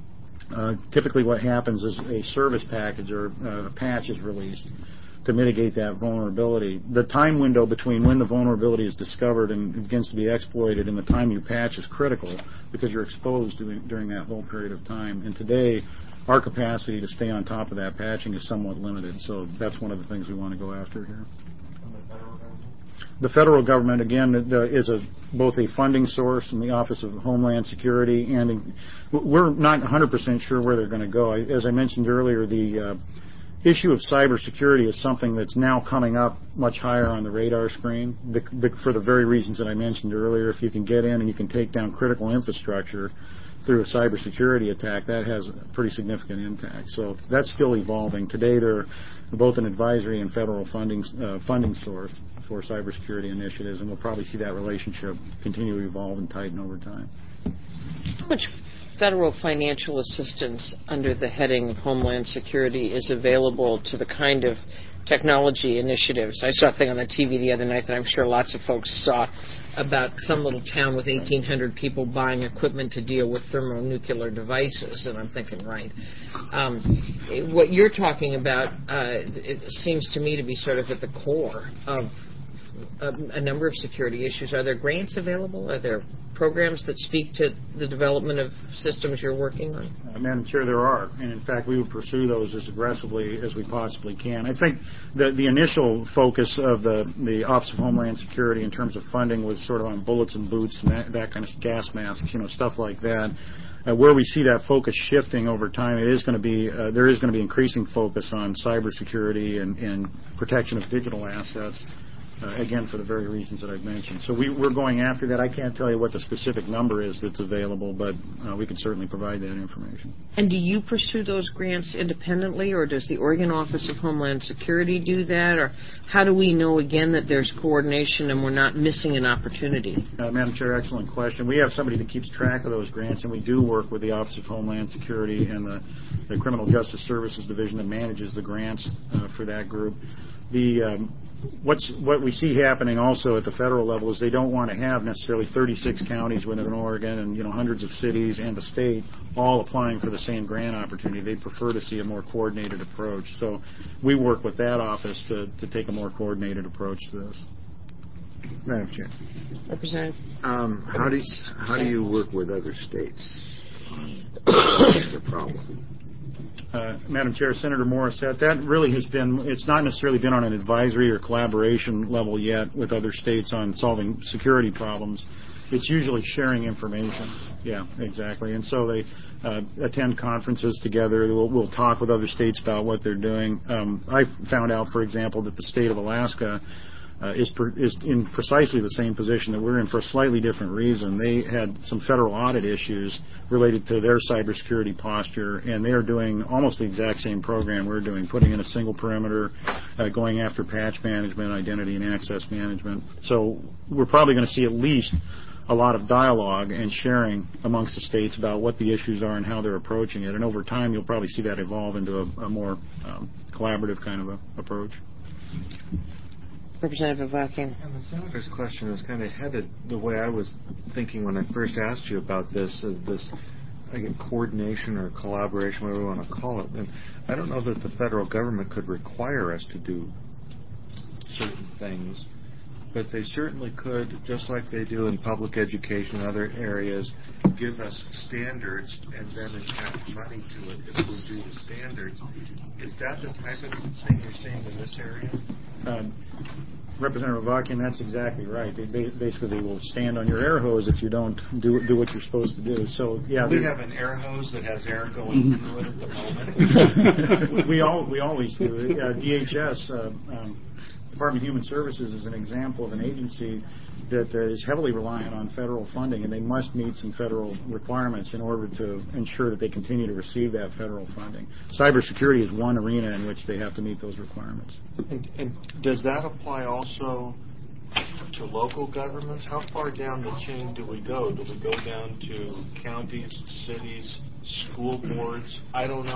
typically what happens is a service package or a patch is released to mitigate that vulnerability. The time window between when the vulnerability is discovered and begins to be exploited and the time you patch is critical because you're exposed during that whole period of time. And today, our capacity to stay on top of that patching is somewhat limited, so that's one of the things we want to go after here. The federal government, again, is both a funding source in the Office of Homeland Security, and we're not 100% sure where they're going to go. As I mentioned earlier, the issue of cybersecurity is something that's now coming up much higher on the radar screen for the very reasons that I mentioned earlier. If you can get in and you can take down critical infrastructure through a cybersecurity attack, that has a pretty significant impact. So that's still evolving. Today, they're both an advisory and federal funding source for cybersecurity initiatives, and we'll probably see that relationship continue to evolve and tighten over time. How much federal financial assistance under the heading of Homeland Security is available to the kind of technology initiatives? I saw a thing on the TV the other night that I'm sure lots of folks saw about some little town with 1,800 people buying equipment to deal with thermonuclear devices, and I'm thinking, right. What you're talking about, it seems to me to be sort of at the core of a number of security issues. Are there grants available? Are there programs that speak to the development of systems you're working on? Madam Chair, there are, and in fact, we would pursue those as aggressively as we possibly can. I think the initial focus of the Office of Homeland Security in terms of funding was sort of on bullets and boots and that kind of gas masks, stuff like that. Where we see that focus shifting over time, there is going to be increasing focus on cybersecurity and protection of digital assets. Again, for the very reasons that I've mentioned. So we're going after that. I can't tell you what the specific number is that's available, but we can certainly provide that information. And do you pursue those grants independently, or does the Oregon Office of Homeland Security do that? Or how do we know, again, that there's coordination and we're not missing an opportunity? Madam Chair, excellent question. We have somebody that keeps track of those grants, and we do work with the Office of Homeland Security and the Criminal Justice Services Division that manages the grants for that group. What we see happening also at the federal level is they don't want to have necessarily 36 counties within Oregon and hundreds of cities and the state all applying for the same grant opportunity. They prefer to see a more coordinated approach. So we work with that office to take a more coordinated approach to this. Madam Chair. Representative. How do you work with other states on the problem? Madam Chair, Senator Morris, that really has been, it's not necessarily been on an advisory or collaboration level yet with other states on solving security problems. It's usually sharing information. Yeah, exactly. And so they attend conferences together. We'll talk with other states about what they're doing. I found out, for example, that the state of Alaska is in precisely the same position that we're in for a slightly different reason. They had some federal audit issues related to their cybersecurity posture, and they are doing almost the exact same program we're doing, putting in a single perimeter, going after patch management, identity and access management. So we're probably going to see at least a lot of dialogue and sharing amongst the states about what the issues are and how they're approaching it. And over time, you'll probably see that evolve into a more collaborative kind of approach. Representative Vakien. And the Senator's question is kind of headed the way I was thinking when I first asked you about this coordination or collaboration, whatever you want to call it. And I don't know that the federal government could require us to do certain things, but they certainly could, just like they do in public education and other areas, give us standards and then attach money to it if we do the standards. Is that the type of thing you're seeing in this area? Representative Vakien, that's exactly right. They will stand on your air hose if you don't do what you're supposed to do. So yeah, we have an air hose that has air going through it at the moment. we always do. DHS, Department of Human Services, is an example of an agency that is heavily reliant on federal funding, and they must meet some federal requirements in order to ensure that they continue to receive that federal funding. Cybersecurity is one arena in which they have to meet those requirements. And does that apply also to local governments? How far down the chain do we go? Do we go down to counties, cities, school boards? I don't know.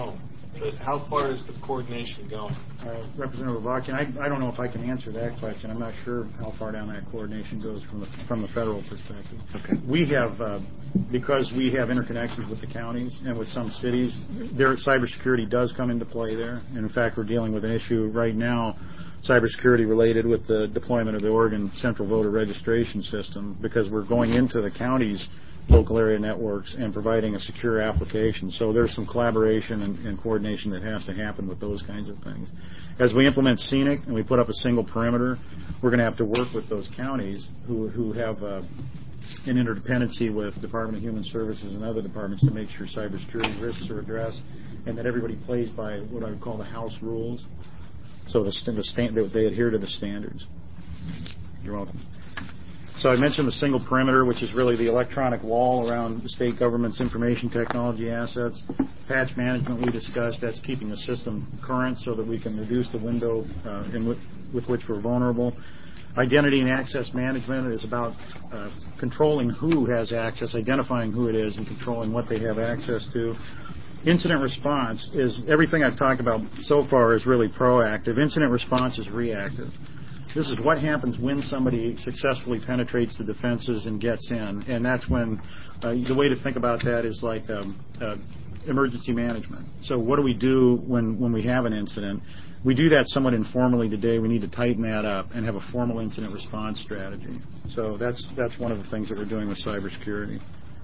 But how far is the coordination going? Representative Avakian, I don't know if I can answer that question. I'm not sure how far down that coordination goes from the federal perspective. Okay. We have, because we have interconnections with the counties and with some cities, their cybersecurity does come into play there. And in fact, we're dealing with an issue right now, cybersecurity related with the deployment of the Oregon Central Voter Registration System, because we're going into the counties' local area networks and providing a secure application. So there's some collaboration and coordination that has to happen with those kinds of things. As we implement Scenic and we put up a single perimeter, we're going to have to work with those counties who have an interdependency with Department of Human Services and other departments to make sure cybersecurity risks are addressed and that everybody plays by what I would call the house rules, so they adhere to the standards. You're welcome. So I mentioned the single perimeter, which is really the electronic wall around the state government's information technology assets. Patch management we discussed, that's keeping the system current so that we can reduce the window with which we're vulnerable. Identity and access management is about controlling who has access, identifying who it is, and controlling what they have access to. Incident response is, everything I've talked about so far is really proactive. Incident response is reactive. This is what happens when somebody successfully penetrates the defenses and gets in. And that's when, the way to think about that is like emergency management. So what do we do when we have an incident? We do that somewhat informally today. We need to tighten that up and have a formal incident response strategy. So that's one of the things that we're doing with cybersecurity.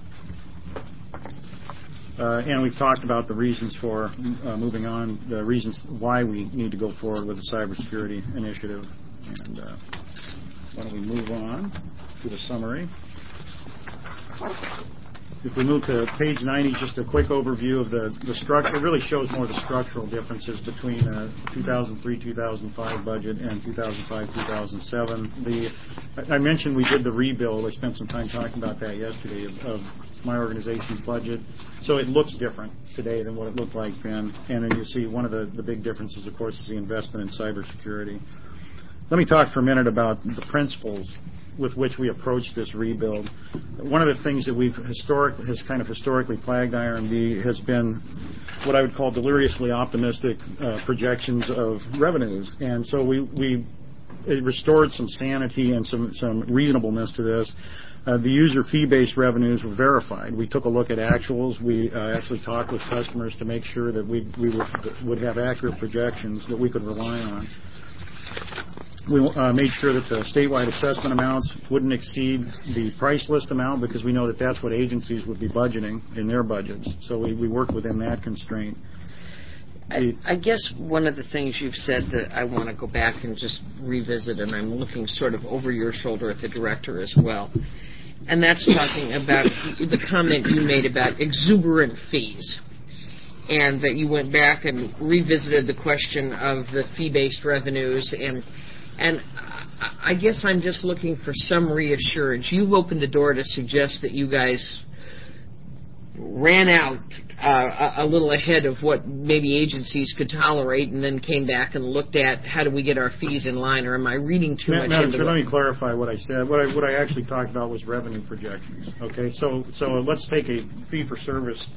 And we've talked about the reasons for moving on, the reasons why we need to go forward with the cybersecurity initiative. And why don't we move on to the summary. If we move to page 90, just a quick overview of the structure. It really shows more of the structural differences between 2003-2005 budget and 2005-2007. I mentioned we did the rebuild. I spent some time talking about that yesterday of my organization's budget. So it looks different today than what it looked like then. And then you see one of the big differences, of course, is the investment in cybersecurity. Let me talk for a minute about the principles with which we approach this rebuild. One of the things that has kind of historically plagued IRMD has been what I would call deliriously optimistic projections of revenues. And so we restored some sanity and some reasonableness to this. The user fee-based revenues were verified. We took a look at actuals. We actually talked with customers to make sure that we would have accurate projections that we could rely on. We made sure that the statewide assessment amounts wouldn't exceed the price list amount because we know that that's what agencies would be budgeting in their budgets. So we worked within that constraint. I guess one of the things you've said that I want to go back and just revisit, and I'm looking sort of over your shoulder at the director as well, and that's talking about the comment you made about exuberant fees, and that you went back and revisited the question of the fee-based revenues, and I guess I'm just looking for some reassurance. You've opened the door to suggest that you guys ran out a little ahead of what maybe agencies could tolerate and then came back and looked at how do we get our fees in line, or am I reading too much Madam into Chair, it? let me clarify what I said. What I actually talked about was revenue projections. Okay, so let's take a fee-for-service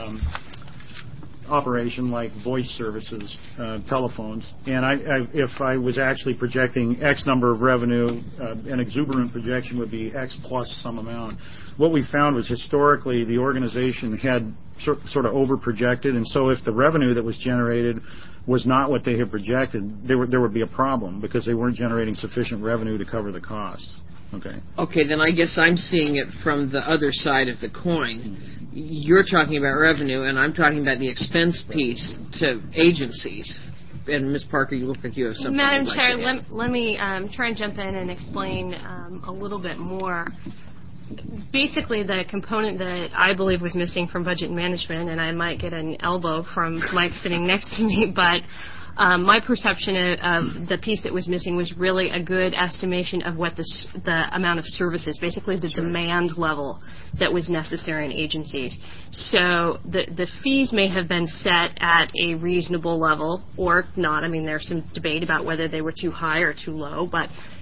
operation like voice services, telephones, and if I was actually projecting X number of revenue, an exuberant projection would be X plus some amount. What we found was historically the organization had sort of over-projected, and so if the revenue that was generated was not what they had projected, there would be a problem because they weren't generating sufficient revenue to cover the costs. Okay, then I guess I'm seeing it from the other side of the coin. You're talking about revenue, and I'm talking about the expense piece to agencies. And Ms. Parker, you look like you have something. Madam like Chair, to let me try and jump in and explain a little bit more. Basically, the component that I believe was missing from budget management, and I might get an elbow from Mike sitting next to me, but my perception of the piece that was missing was really a good estimation of what the amount of services, basically the demand level that was necessary in agencies. So the fees may have been set at a reasonable level or not. I mean, there's some debate about whether they were too high or too low, but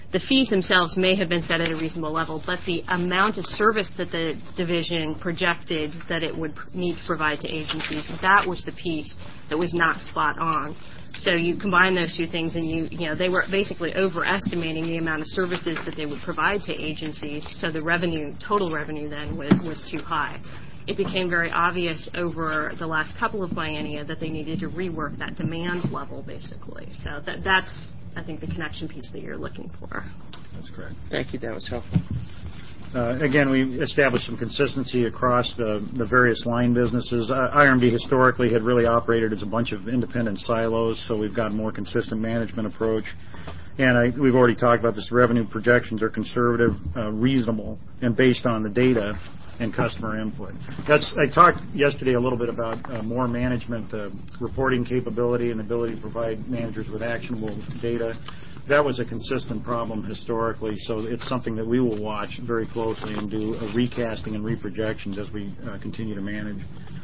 the fees themselves may have been set at a reasonable level, but the amount of service that the division projected that it would need to provide to agencies, that was the piece that was not spot on. So you combine those two things, and you know they were basically overestimating the amount of services that they would provide to agencies. So the total revenue then was too high. It became very obvious over the last couple of biennia that they needed to rework that demand level, basically. So that's, I think, the connection piece that you're looking for. That's correct. Thank you. That was helpful. Again, we established some consistency across the various line businesses. IRMD historically had really operated as a bunch of independent silos, so we've got a more consistent management approach. And we've already talked about this. Revenue projections are conservative, reasonable, and based on the data and customer input. I talked yesterday a little bit about more management reporting capability and ability to provide managers with actionable data. That was a consistent problem historically, so it's something that we will watch very closely and do recasting and reprojections as we continue to manage.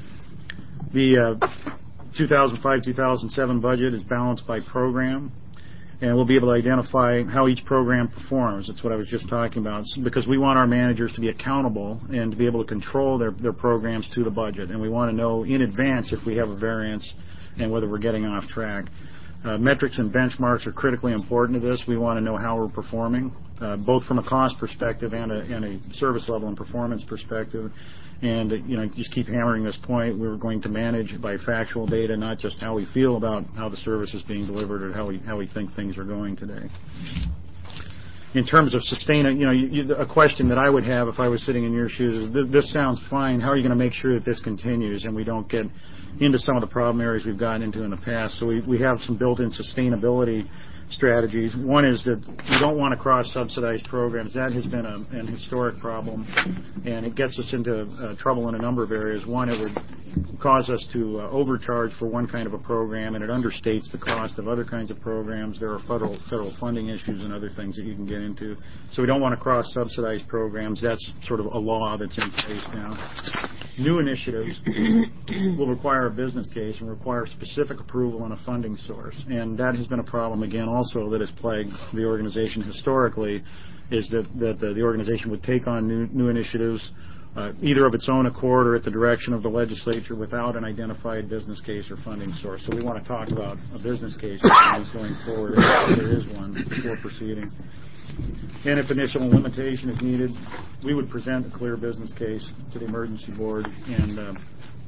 The 2005-2007 budget is balanced by program, and we'll be able to identify how each program performs. That's what I was just talking about, because we want our managers to be accountable and to be able to control their programs to the budget, and we want to know in advance if we have a variance and whether we're getting off track. Metrics and benchmarks are critically important to this. We want to know how we're performing, both from a cost perspective and a service level and performance perspective. And, just keep hammering this point. We're going to manage by factual data, not just how we feel about how the service is being delivered or how we think things are going today. In terms of a question that I would have if I was sitting in your shoes is, this sounds fine. How are you going to make sure that this continues and we don't get into some of the problem areas we've gotten into in the past? So we have some built-in sustainability strategies. One is that we don't want to cross-subsidize programs. That has been an historic problem, and it gets us into trouble in a number of areas. One, it would cause us to overcharge for one kind of a program, and it understates the cost of other kinds of programs. There are federal funding issues and other things that you can get into. So we don't want to cross-subsidize programs. That's sort of a law that's in place now. New initiatives will require a business case and require specific approval on a funding source, and that has been a problem, again, also that has plagued the organization historically, is that the organization would take on new initiatives either of its own accord or at the direction of the legislature without an identified business case or funding source. So we want to talk about a business case going forward, if there is one, before proceeding. And if initial limitation is needed, we would present a clear business case to the emergency board, and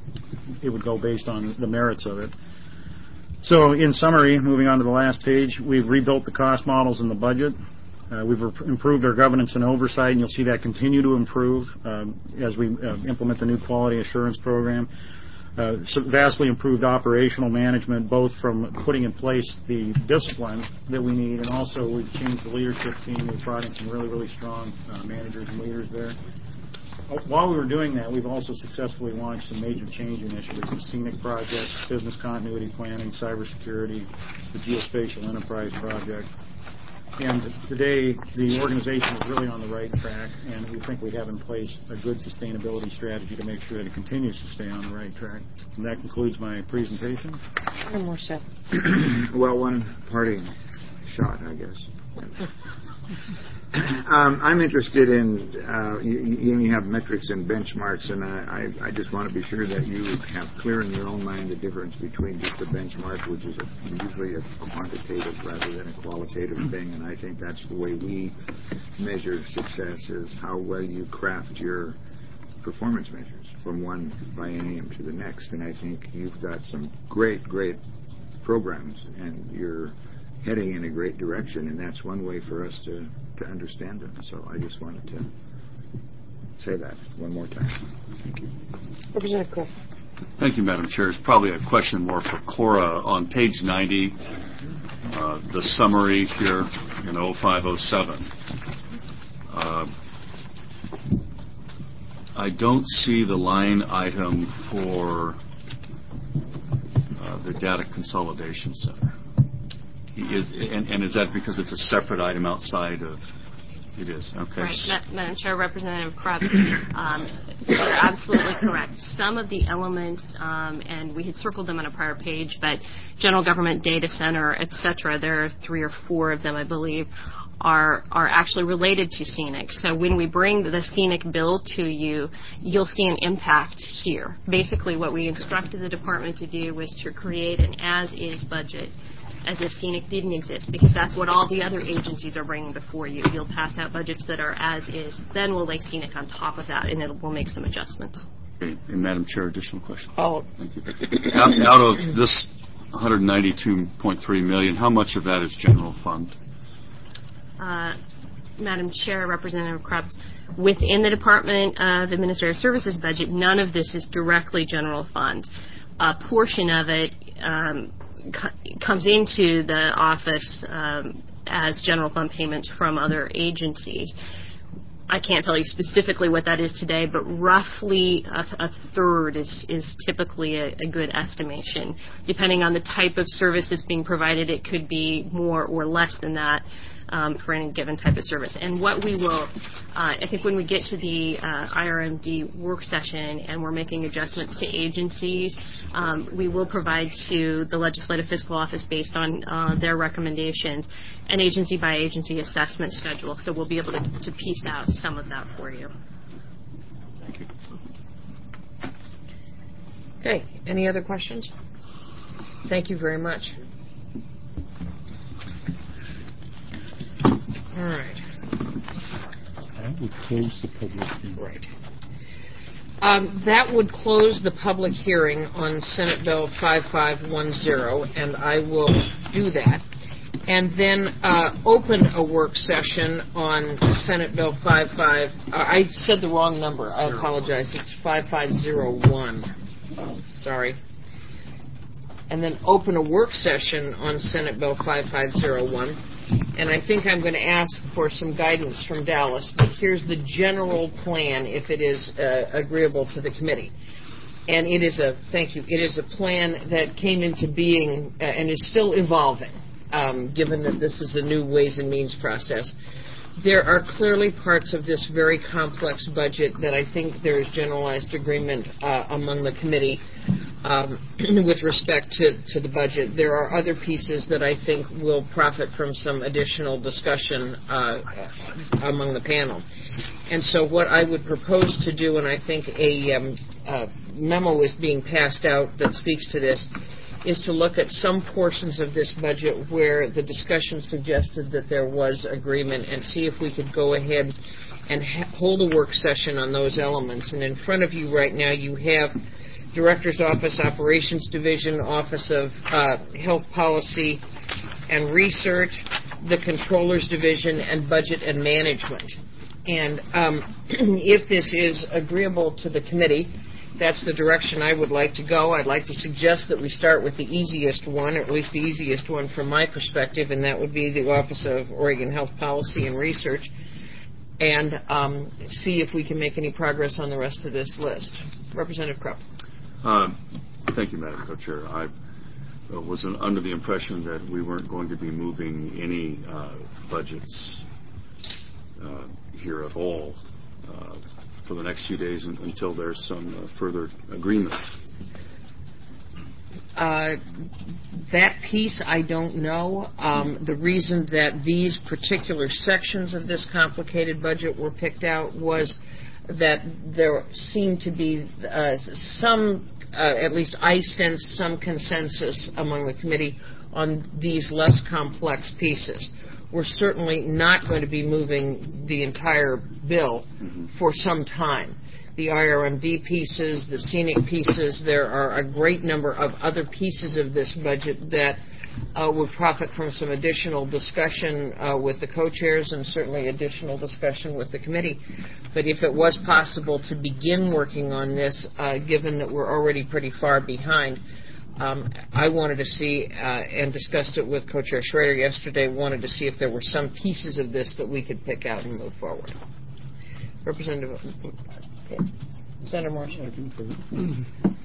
it would go based on the merits of it. So in summary, moving on to the last page, we've rebuilt the cost models in the budget. We've improved our governance and oversight, and you'll see that continue to improve as we implement the new quality assurance program. Vastly improved operational management, both from putting in place the discipline that we need, and also we've changed the leadership team. We've brought in some really, really strong managers and leaders there. While we were doing that, we've also successfully launched some major change initiatives: the Scenic Project, business continuity planning, cybersecurity, the Geospatial Enterprise Project. And today, the organization is really on the right track, and we think we have in place a good sustainability strategy to make sure that it continues to stay on the right track. And that concludes my presentation. One more set. Well, one parting shot, I guess. I'm interested in, you have metrics and benchmarks, and I just want to be sure that you have clear in your own mind the difference between just a benchmark, which is usually a quantitative rather than a qualitative thing, and I think that's the way we measure success, is how well you craft your performance measures from one biennium to the next. And I think you've got some great programs, and you're heading in a great direction, and that's one way for us to understand them. So I just wanted to say that one more time. Thank you. Representative Cook. Thank you, Madam Chair. It's probably a question more for Cora. On page 90, the summary here in 0507, I don't see the line item for the Data Consolidation Center. Is that because it's a separate item outside of? It is. Okay. Right. Madam Chair, Representative Krupp. You're absolutely correct. Some of the elements, and we had circled them on a prior page, but general government data center, et cetera, there are 3 or 4 of them, I believe, are actually related to scenic. So when we bring the scenic bill to you, you'll see an impact here. Basically, what we instructed the department to do was to create an as-is budget, as if scenic didn't exist, because that's what all the other agencies are bringing before you. You'll pass out budgets that are as is, then we'll lay scenic on top of that, and we'll make some adjustments. Okay. And Madam Chair, additional question? Oh, Thank you. Out of this $192.3 million, how much of that is general fund? Madam Chair, Representative Krupp, within the Department of Administrative Services budget, none of this is directly general fund. A portion of it comes into the office as general fund payments from other agencies. I can't tell you specifically what that is today, but roughly a third is typically a good estimation. Depending on the type of service that's being provided, it could be more or less than that for any given type of service. And what we will, I think when we get to the IRMD work session and we're making adjustments to agencies, we will provide to the Legislative Fiscal Office, based on their recommendations, an agency-by-agency assessment schedule. So we'll be able to piece out some of that for you. Thank you. okay. Any other questions? Thank you very much. All right. I would close the public hearing. Right. That would close the public hearing on Senate Bill 5510, and I will do that. And then open a work session on Senate Bill 55. I said the wrong number. I apologize. It's 5501. Sorry. And then open a work session on Senate Bill 5501. And I think I'm going to ask for some guidance from Dallas, but here's the general plan if it is agreeable to the committee. And it is a plan that came into being and is still evolving, given that this is a new Ways and Means process. There are clearly parts of this very complex budget that I think there is generalized agreement among the committee with respect to the budget. There are other pieces that I think will profit from some additional discussion among the panel. And so what I would propose to do, and I think a memo is being passed out that speaks to this, is to look at some portions of this budget where the discussion suggested that there was agreement and see if we could go ahead and hold a work session on those elements. And in front of you right now you have Director's Office, Operations Division, Office of Health Policy and Research, the Controller's Division, and Budget and Management. And if this is agreeable to the committee, that's the direction I would like to go. I'd like to suggest that we start with the easiest one, or at least the easiest one from my perspective, and that would be the Office of Oregon Health Policy and Research, and see if we can make any progress on the rest of this list. Representative Krupp. Thank you, Madam Co-Chair. I was under the impression that we weren't going to be moving any budgets here at all for the next few days until there's some further agreement. That piece I don't know. The reason that these particular sections of this complicated budget were picked out was that there seemed to be some, at least I sensed some consensus among the committee on these less complex pieces. We're certainly not going to be moving the entire bill for some time. The IRMD pieces, the scenic pieces, there are a great number of other pieces of this budget that would profit from some additional discussion with the co-chairs and certainly additional discussion with the committee. But if it was possible to begin working on this, given that we're already pretty far behind, I wanted to see, and discussed it with Co-Chair Schrader yesterday, wanted to see if there were some pieces of this that we could pick out and move forward. Representative, okay. Senator Morrison.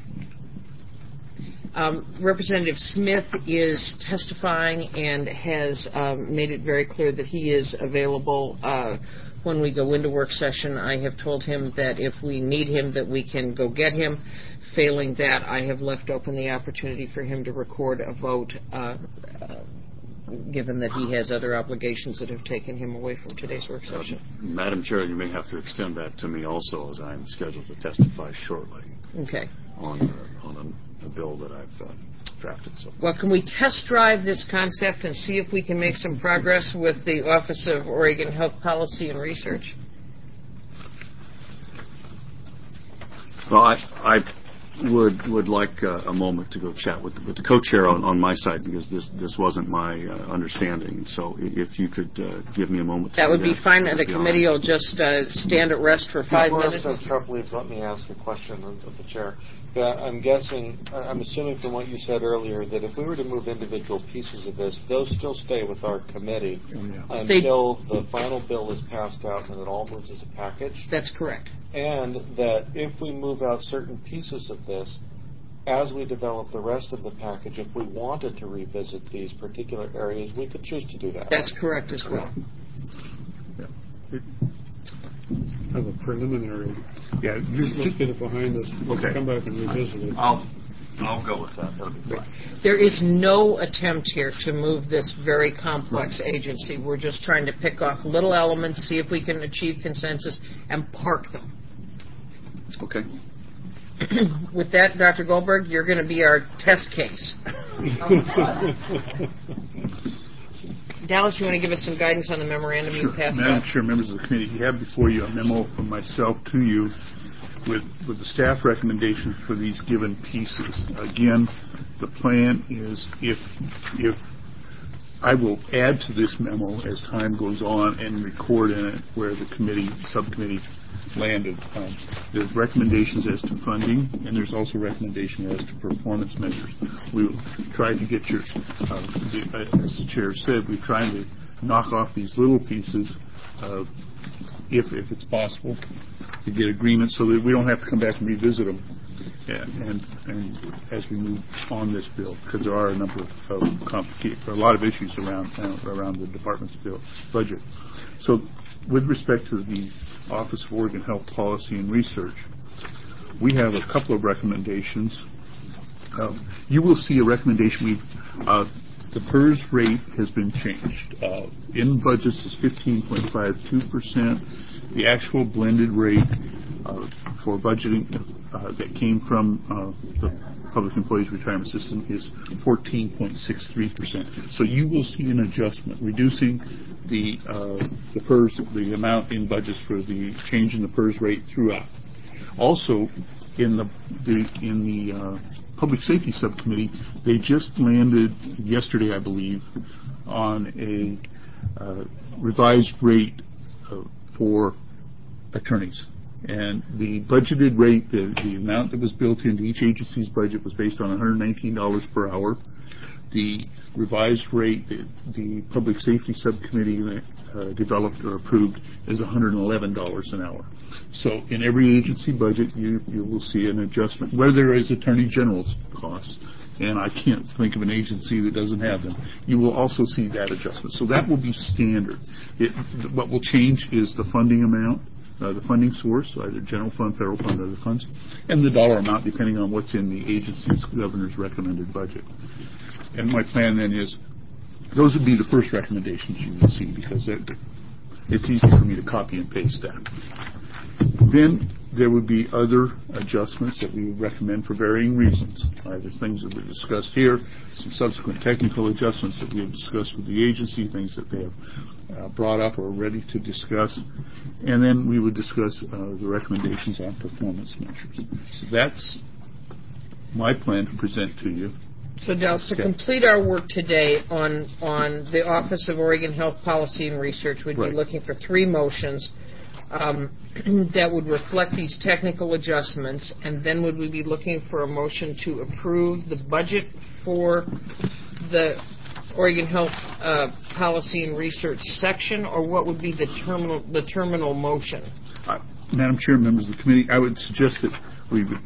Representative Smith is testifying and has made it very clear that he is available when we go into work session. I have told him that if we need him, that we can go get him. Failing that, I have left open the opportunity for him to record a vote, given that he has other obligations that have taken him away from today's work session. Madam Chair, you may have to extend that to me also, as I'm scheduled to testify shortly Okay. on a bill that I've drafted. So. Well, can we test drive this concept and see if we can make some progress with the Office of Oregon Health Policy and Research? Well, I would like a moment to go chat with the co-chair on my side, because this wasn't my understanding. So if you could give me a moment. That would be fine. The committee will just stand at rest for 5 minutes. Before Trump leaves, let me ask a question of the chair. I'm assuming from what you said earlier that if we were to move individual pieces of this, those still stay with our committee until the final bill is passed out and it all moves as a package. That's correct. And that if we move out certain pieces of this, as we develop the rest of the package, if we wanted to revisit these particular areas, we could choose to do that. That's correct as well. Have a preliminary. Yeah, just get it behind us. We'll come back and revisit it. I'll go with that. That'll be fine. There is no attempt here to move this very complex agency. We're just trying to pick off little elements, see if we can achieve consensus, and park them. Okay. With that, Dr. Goldberg, you're going to be our test case. Dallas, you want to give us some guidance on the memorandum you passed out? Madam Chair, members of the committee, you have before you a memo from myself to you with the staff recommendations for these given pieces. Again, the plan is if I will add to this memo as time goes on and record in it where the subcommittee landed. There's recommendations as to funding, and there's also recommendations as to performance measures. We will try to get as the chair said, we're trying to knock off these little pieces, if it's possible, to get agreement so that we don't have to come back and revisit them. And as we move on this bill, because there are a number of a lot of issues around the department's budget. So, with respect to the Office of Oregon Health Policy and Research, we have a couple of recommendations. You will see a recommendation. The PERS rate has been changed. In budgets is 15.52%. The actual blended rate for budgeting that came from the Public Employees Retirement System is 14.63%. So you will see an adjustment, reducing the PERS, the amount in budgets for the change in the PERS rate throughout. Also, in the Public Safety Subcommittee, they just landed yesterday, I believe, on a revised rate for attorneys. And the budgeted rate, the amount that was built into each agency's budget was based on $119 per hour. The revised rate that the Public Safety Subcommittee developed or approved is $111 an hour. So in every agency budget, you will see an adjustment, where there is Attorney General's costs, and I can't think of an agency that doesn't have them. You will also see that adjustment. So that will be standard. What will change is the funding amount, the funding source, either general fund, federal fund, other funds, and the dollar amount depending on what's in the agency's governor's recommended budget. And my plan then is, those would be the first recommendations you would see, because it's easy for me to copy and paste that. Then there would be other adjustments that we would recommend for varying reasons, either things that were discussed here, some subsequent technical adjustments that we have discussed with the agency, things that they have brought up or are ready to discuss, and then we would discuss the recommendations on performance measures. So that's my plan to present to you. So, Dallas, to complete our work today on the Office of Oregon Health Policy and Research, we'd be looking for 3 motions that would reflect these technical adjustments, and then would we be looking for a motion to approve the budget for the Oregon Health Policy and Research section, or what would be the terminal motion? Madam Chair, members of the committee, I would suggest that we would,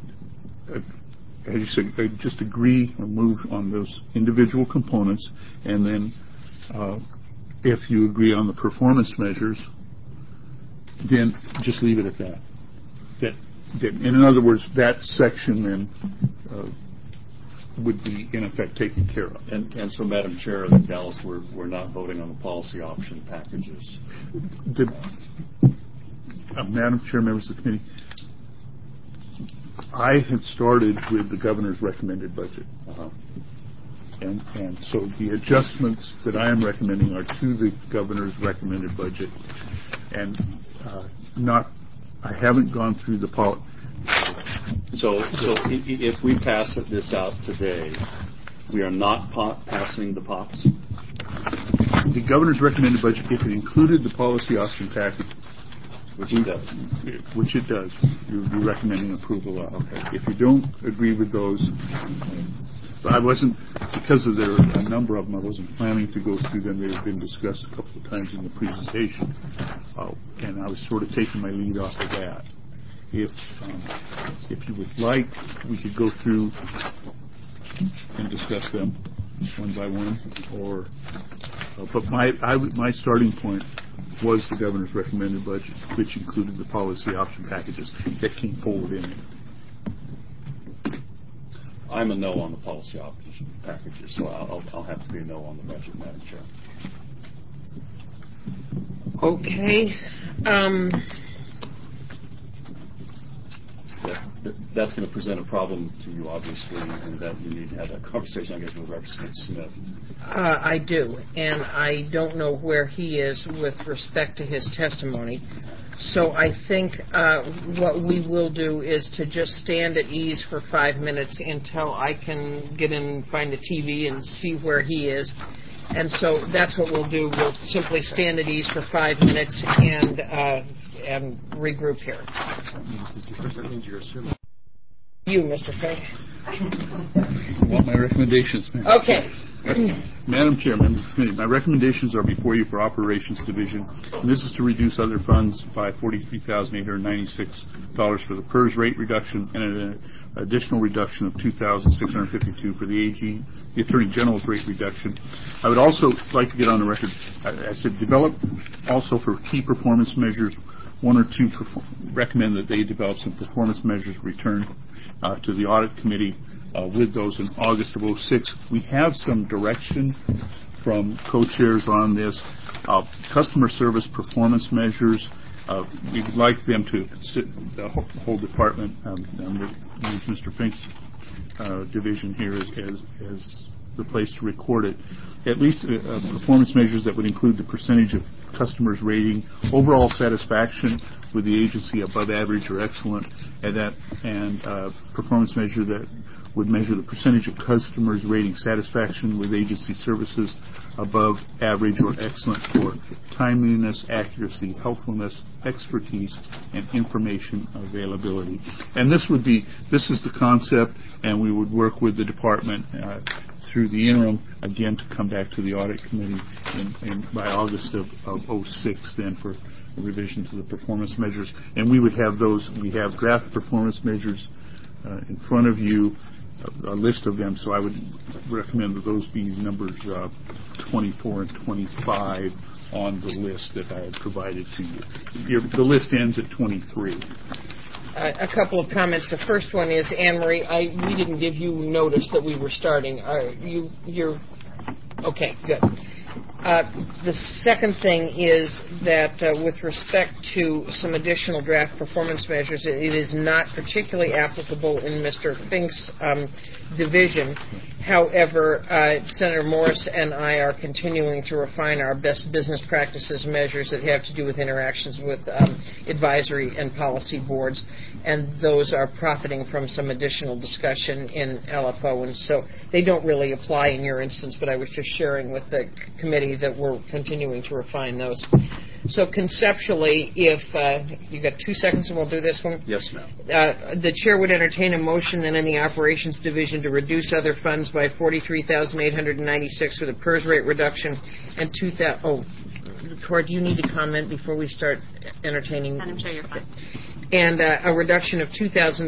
as you said, just agree or move on those individual components, and then if you agree on the performance measures, then just leave it at that. In other words, that section then would be in effect taken care of. And so, Madam Chair, Dallas, we're not voting on the policy option packages. Madam Chair, members of the committee, I had started with the governor's recommended budget. And so the adjustments that I am recommending are to the governor's recommended budget, and I haven't gone through the policy. So if we pass this out today, we are not passing the POPs? The governor's recommended budget, if it included the policy option package, which it does. Which it does. You would be recommending approval of. Okay. If you don't agree with those, I wasn't, because there are a number of them, I wasn't planning to go through them. They have been discussed a couple of times in the presentation. And I was sort of taking my lead off of that. If you would like, we could go through and discuss them one by one. But my starting point was the governor's recommended budget, which included the policy option packages that came forward in it. I'm a no on the policy option packages, so I'll have to be a no on the budget, Madam Chair. Okay. That's going to present a problem to you, obviously, and that you need to have that conversation, I guess, with Representative Smith. I do, and I don't know where he is with respect to his testimony. So I think what we will do is to just stand at ease for 5 minutes until I can get in and find a TV and see where he is. And so that's what we'll do. We'll simply stand at ease for 5 minutes and regroup here. That means you're assuming. You, Mr. Fink. Want my recommendations, ma'am? Okay. Madam Chair, members of the committee, my recommendations are before you for Operations Division, and this is to reduce other funds by $43,896 for the PERS rate reduction and an additional reduction of $2,652 for the AG, the Attorney General's rate reduction. I would also like to get on the record, I said develop also for key performance measures, one or two recommend that they develop some performance measures return to the audit committee with those in August of 2006. We have some direction from co-chairs on this. Customer service performance measures, we'd like them to sit, the whole department, use Mr. Fink's division here as the place to record it. At least performance measures that would include the percentage of customers rating overall satisfaction with the agency above average or excellent, and performance measure that would measure the percentage of customers rating satisfaction with agency services above average or excellent for timeliness, accuracy, helpfulness, expertise, and information availability. And this is the concept, and we would work with the department through the interim, again, to come back to the audit committee by August of 2006 then for a revision to the performance measures. And we would have those, we have draft performance measures in front of you, a list of them, so I would recommend that those be numbers 24 and 25 on the list that I had provided to you. The list ends at 23. A couple of comments. The first one is, Anne Marie, we didn't give you notice that we were starting. You're okay. Good. The second thing is that with respect to some additional draft performance measures, it is not particularly applicable in Mr. Fink's division. However, Senator Morris and I are continuing to refine our best business practices measures that have to do with interactions with advisory and policy boards, and those are profiting from some additional discussion in LFO, and so they don't really apply in your instance, but I was just sharing with the committee that we're continuing to refine those. So conceptually, if you got 2 seconds and we'll do this one? Yes, ma'am. The chair would entertain a motion then in the Operations Division to reduce other funds by $43,896 for the PERS rate reduction and Cora, do you need to comment before we start entertaining? Madam Chair, you're fine. And a reduction of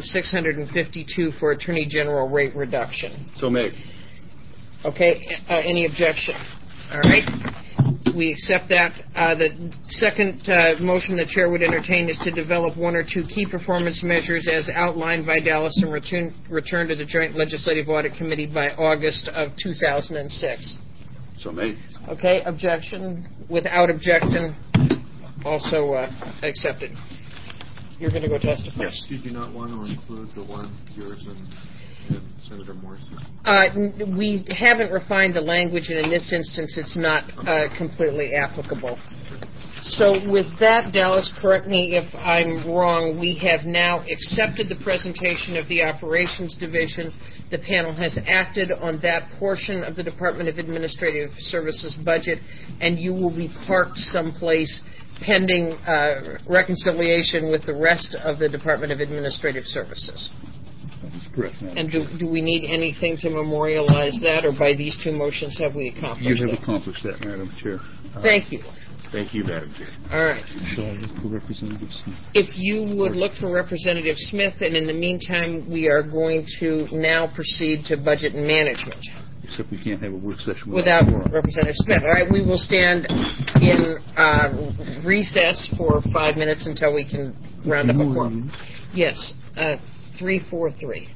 $2,652 for Attorney General rate reduction. So made. Okay. Any objection? All right. we accept that. The second motion the chair would entertain is to develop one or two key performance measures as outlined by Dallas and return to the Joint Legislative Audit Committee by August of 2006. So made. Okay, objection? Without objection, also accepted. You're going to go testify? Yes. Did you not want to include the one, yours and Senator Morrison? We haven't refined the language, and in this instance, it's not completely applicable. So with that, Dallas, correct me if I'm wrong, we have now accepted the presentation of the Operations Division. The panel has acted on that portion of the Department of Administrative Services budget, and you will be parked someplace pending reconciliation with the rest of the Department of Administrative Services. That is correct, Madam And Chair. do we need anything to memorialize that, or by these two motions have we accomplished You have that? accomplished that, Madam Chair. Thank you. Thank you, Madam Chair. All right. Shall I look for Representative Smith? If you would look for Representative Smith, and in the meantime, we are going to now proceed to Budget and Management Except we can't have a work session without quorum. Representative Smith. All right, we will stand in recess for 5 minutes until we can round up a quorum. Yes, 3-4-3.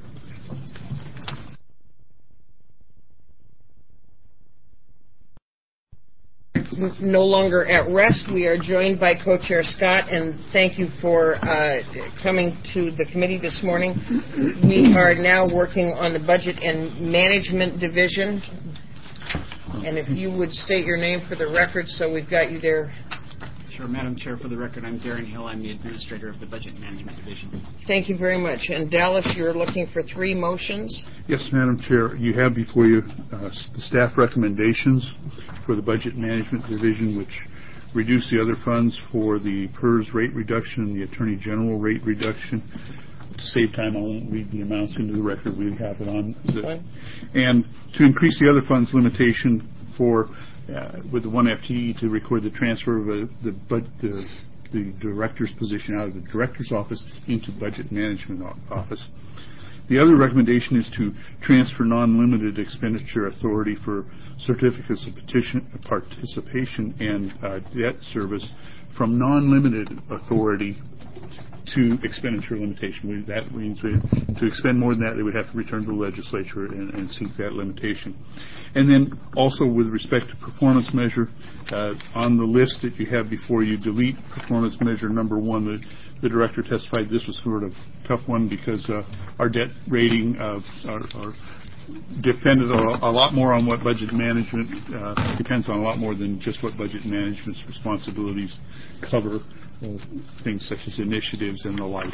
No longer at rest. We are joined by Co-Chair Scott, and thank you for coming to the committee this morning. We are now working on the Budget and Management Division. And if you would state your name for the record, so we've got you there. Sure, Madam Chair, for the record, I'm Darren Hill. I'm the Administrator of the Budget and Management Division. Thank you very much. And Dallas, you're looking for 3 motions. Yes, Madam Chair. You have before you the staff recommendations for the Budget Management Division, which reduce the other funds for the PERS rate reduction and the Attorney General rate reduction. To save time, I won't read the amounts into the record. We have it on. And to increase the other funds limitation for with the 1 FTE to record the transfer of the director's position out of the director's office into budget management office. The other recommendation is to transfer non-limited expenditure authority for certificates of participation and debt service from non-limited authority to expenditure limitation. That means to expend more than that, they would have to return to the legislature and seek that limitation. And then also with respect to performance measure, on the list that you have before you, delete performance measure number 1. The director testified this was sort of a tough one because our debt rating are depended a lot more on what budget management depends on a lot more than just what budget management's responsibilities cover, things such as initiatives and the like.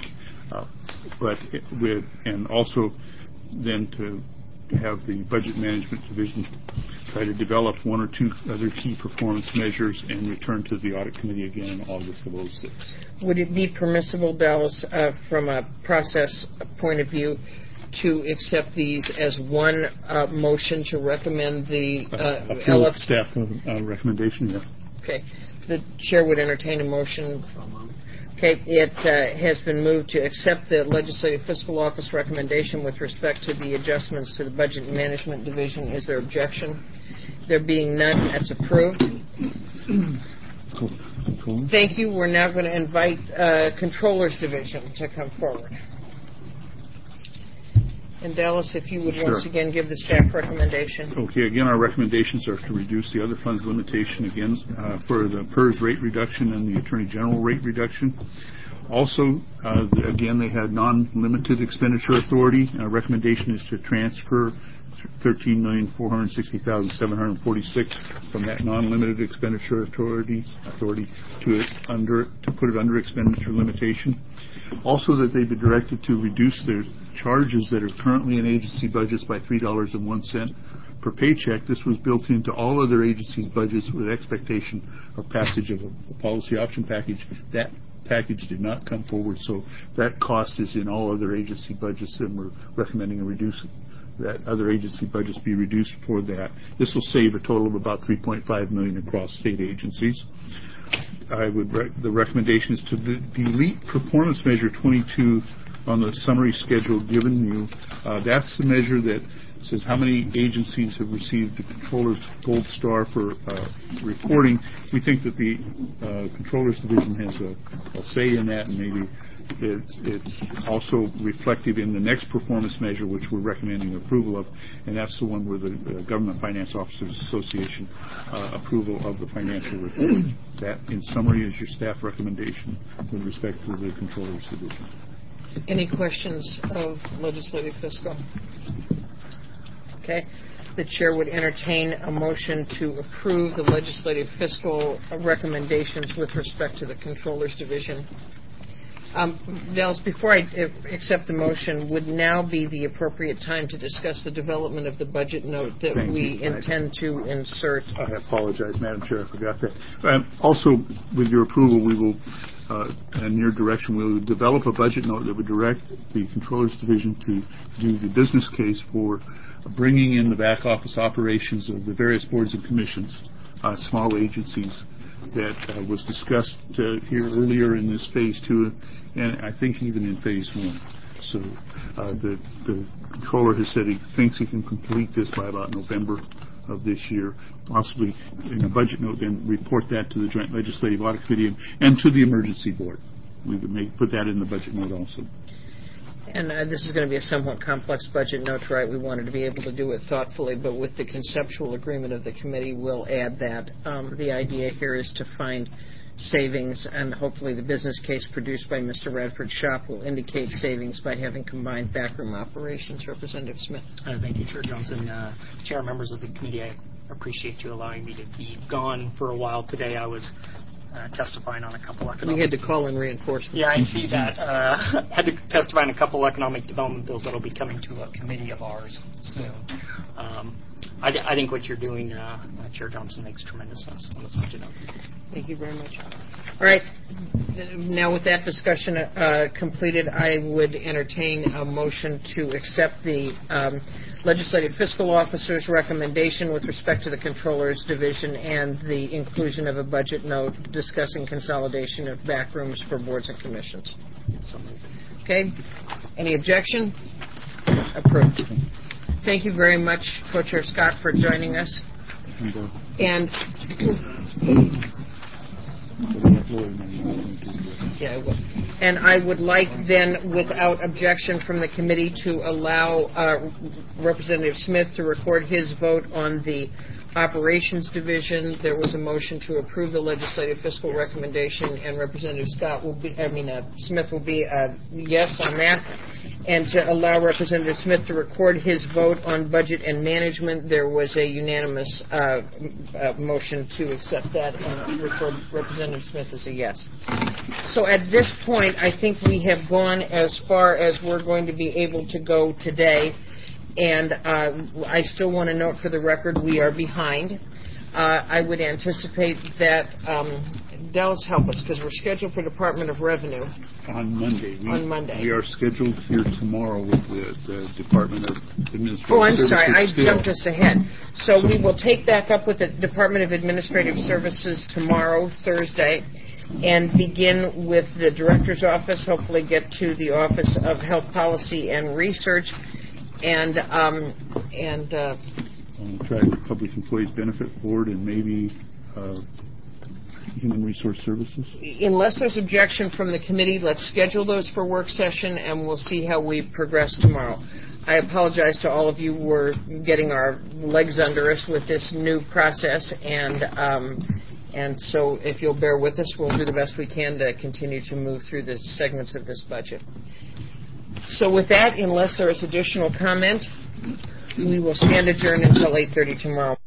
And also then to have the Budget Management Division try to develop 1 or 2 other key performance measures and return to the Audit Committee again in August of 2006. Would it be permissible, Dallas, from a process point of view, to accept these as one motion to recommend the LF staff recommendation? Yeah. Okay. The chair would entertain a motion. Okay. It has been moved to accept the Legislative Fiscal Office recommendation with respect to the adjustments to the Budget and Management Division. Is there objection? There being none, that's approved. Cool. Thank you. We're now going to invite Controller's Division to come forward. And Dallas, if you would once again give the staff recommendation. Okay, again, our recommendations are to reduce the other funds limitation again for the PERS rate reduction and the Attorney General rate reduction. Also, again, they had non-limited expenditure authority. Our recommendation is to transfer $13,460,746 from that non-limited expenditure authority to put it under expenditure limitation. Also, that they be directed to reduce their charges that are currently in agency budgets by $3.01 per paycheck. This was built into all other agencies' budgets with expectation of passage of a policy option package. That package did not come forward, so that cost is in all other agency budgets, and we're recommending that other agency budgets be reduced for that. This will save a total of about $3.5 million across state agencies. The recommendation is to delete performance measure 22 on the summary schedule given you. That's the measure that It says how many agencies have received the Controller's Gold Star for reporting. We think that the Controller's Division has a say in that, and maybe it's also reflected in the next performance measure, which we're recommending approval of, and that's the one where the Government Finance Officers Association approval of the financial report. That, in summary, is your staff recommendation with respect to the Controller's Division. Any questions of legislative fiscal? Okay. The chair would entertain a motion to approve the legislative fiscal recommendations with respect to the Controller's Division. Dallas, before I accept the motion, would now be the appropriate time to discuss the development of the budget note that we intend to insert? I apologize, Madam Chair, I forgot that. Also, with your approval, we will, and your direction, we will develop a budget note that would direct the Controller's Division to do the business case for bringing in the back office operations of the various boards and commissions, small agencies, that was discussed here earlier in this phase 2, and I think even in phase 1. So the Controller has said he thinks he can complete this by about November of this year, possibly in a budget note, then report that to the Joint Legislative Audit Committee and to the Emergency Board. We would put that in the budget note also. And this is going to be a somewhat complex budget note, right? We wanted to be able to do it thoughtfully, but with the conceptual agreement of the committee, we'll add that. The idea here is to find savings, and hopefully the business case produced by Mr. Radford Shop will indicate savings by having combined backroom operations. Representative Smith. Thank you, Chair Johnson. Chair, members of the committee, I appreciate you allowing me to be gone for a while today. I was testifying on a couple economic... We had to call in reinforcements. Yeah, I see that. Had to testify on a couple economic development bills that will be coming to a committee of ours soon. I think what you're doing, Chair Johnson, makes tremendous sense on this budget note. Thank you very much. All right. Now, with that discussion completed, I would entertain a motion to accept the Legislative Fiscal Officer's recommendation with respect to the Controller's Division and the inclusion of a budget note discussing consolidation of backrooms for boards and commissions. Okay. Any objection? Approved. Thank you very much, Co-Chair Scott, for joining us. And I would like then, without objection from the committee, to allow Representative Smith to record his vote on the Operations Division. There was a motion to approve the legislative fiscal recommendation, and Representative Smith will be a yes on that. And to allow Representative Smith to record his vote on budget and management, there was a unanimous motion to accept that and record Representative Smith as a yes. So at this point, I think we have gone as far as we're going to be able to go today. And I still want to note for the record we are behind. I would anticipate that, Dallas, help us, because we're scheduled for Department of Revenue. On Monday. On Monday. We are scheduled here tomorrow with the Department of Administrative Services. Oh, I'm sorry. I jumped us ahead. So we will take back up with the Department of Administrative Services tomorrow, Thursday, and begin with the Director's Office, hopefully get to the Office of Health Policy and Research, and track the Public Employees Benefit Board and maybe Human Resource Services. Unless there's objection from the committee, let's schedule those for work session, and we'll see how we progress tomorrow. I apologize to all of you. We're getting our legs under us with this new process, and so if you'll bear with us, we'll do the best we can to continue to move through the segments of this budget. So with that, unless there is additional comment, we will stand adjourned until 8:30 tomorrow.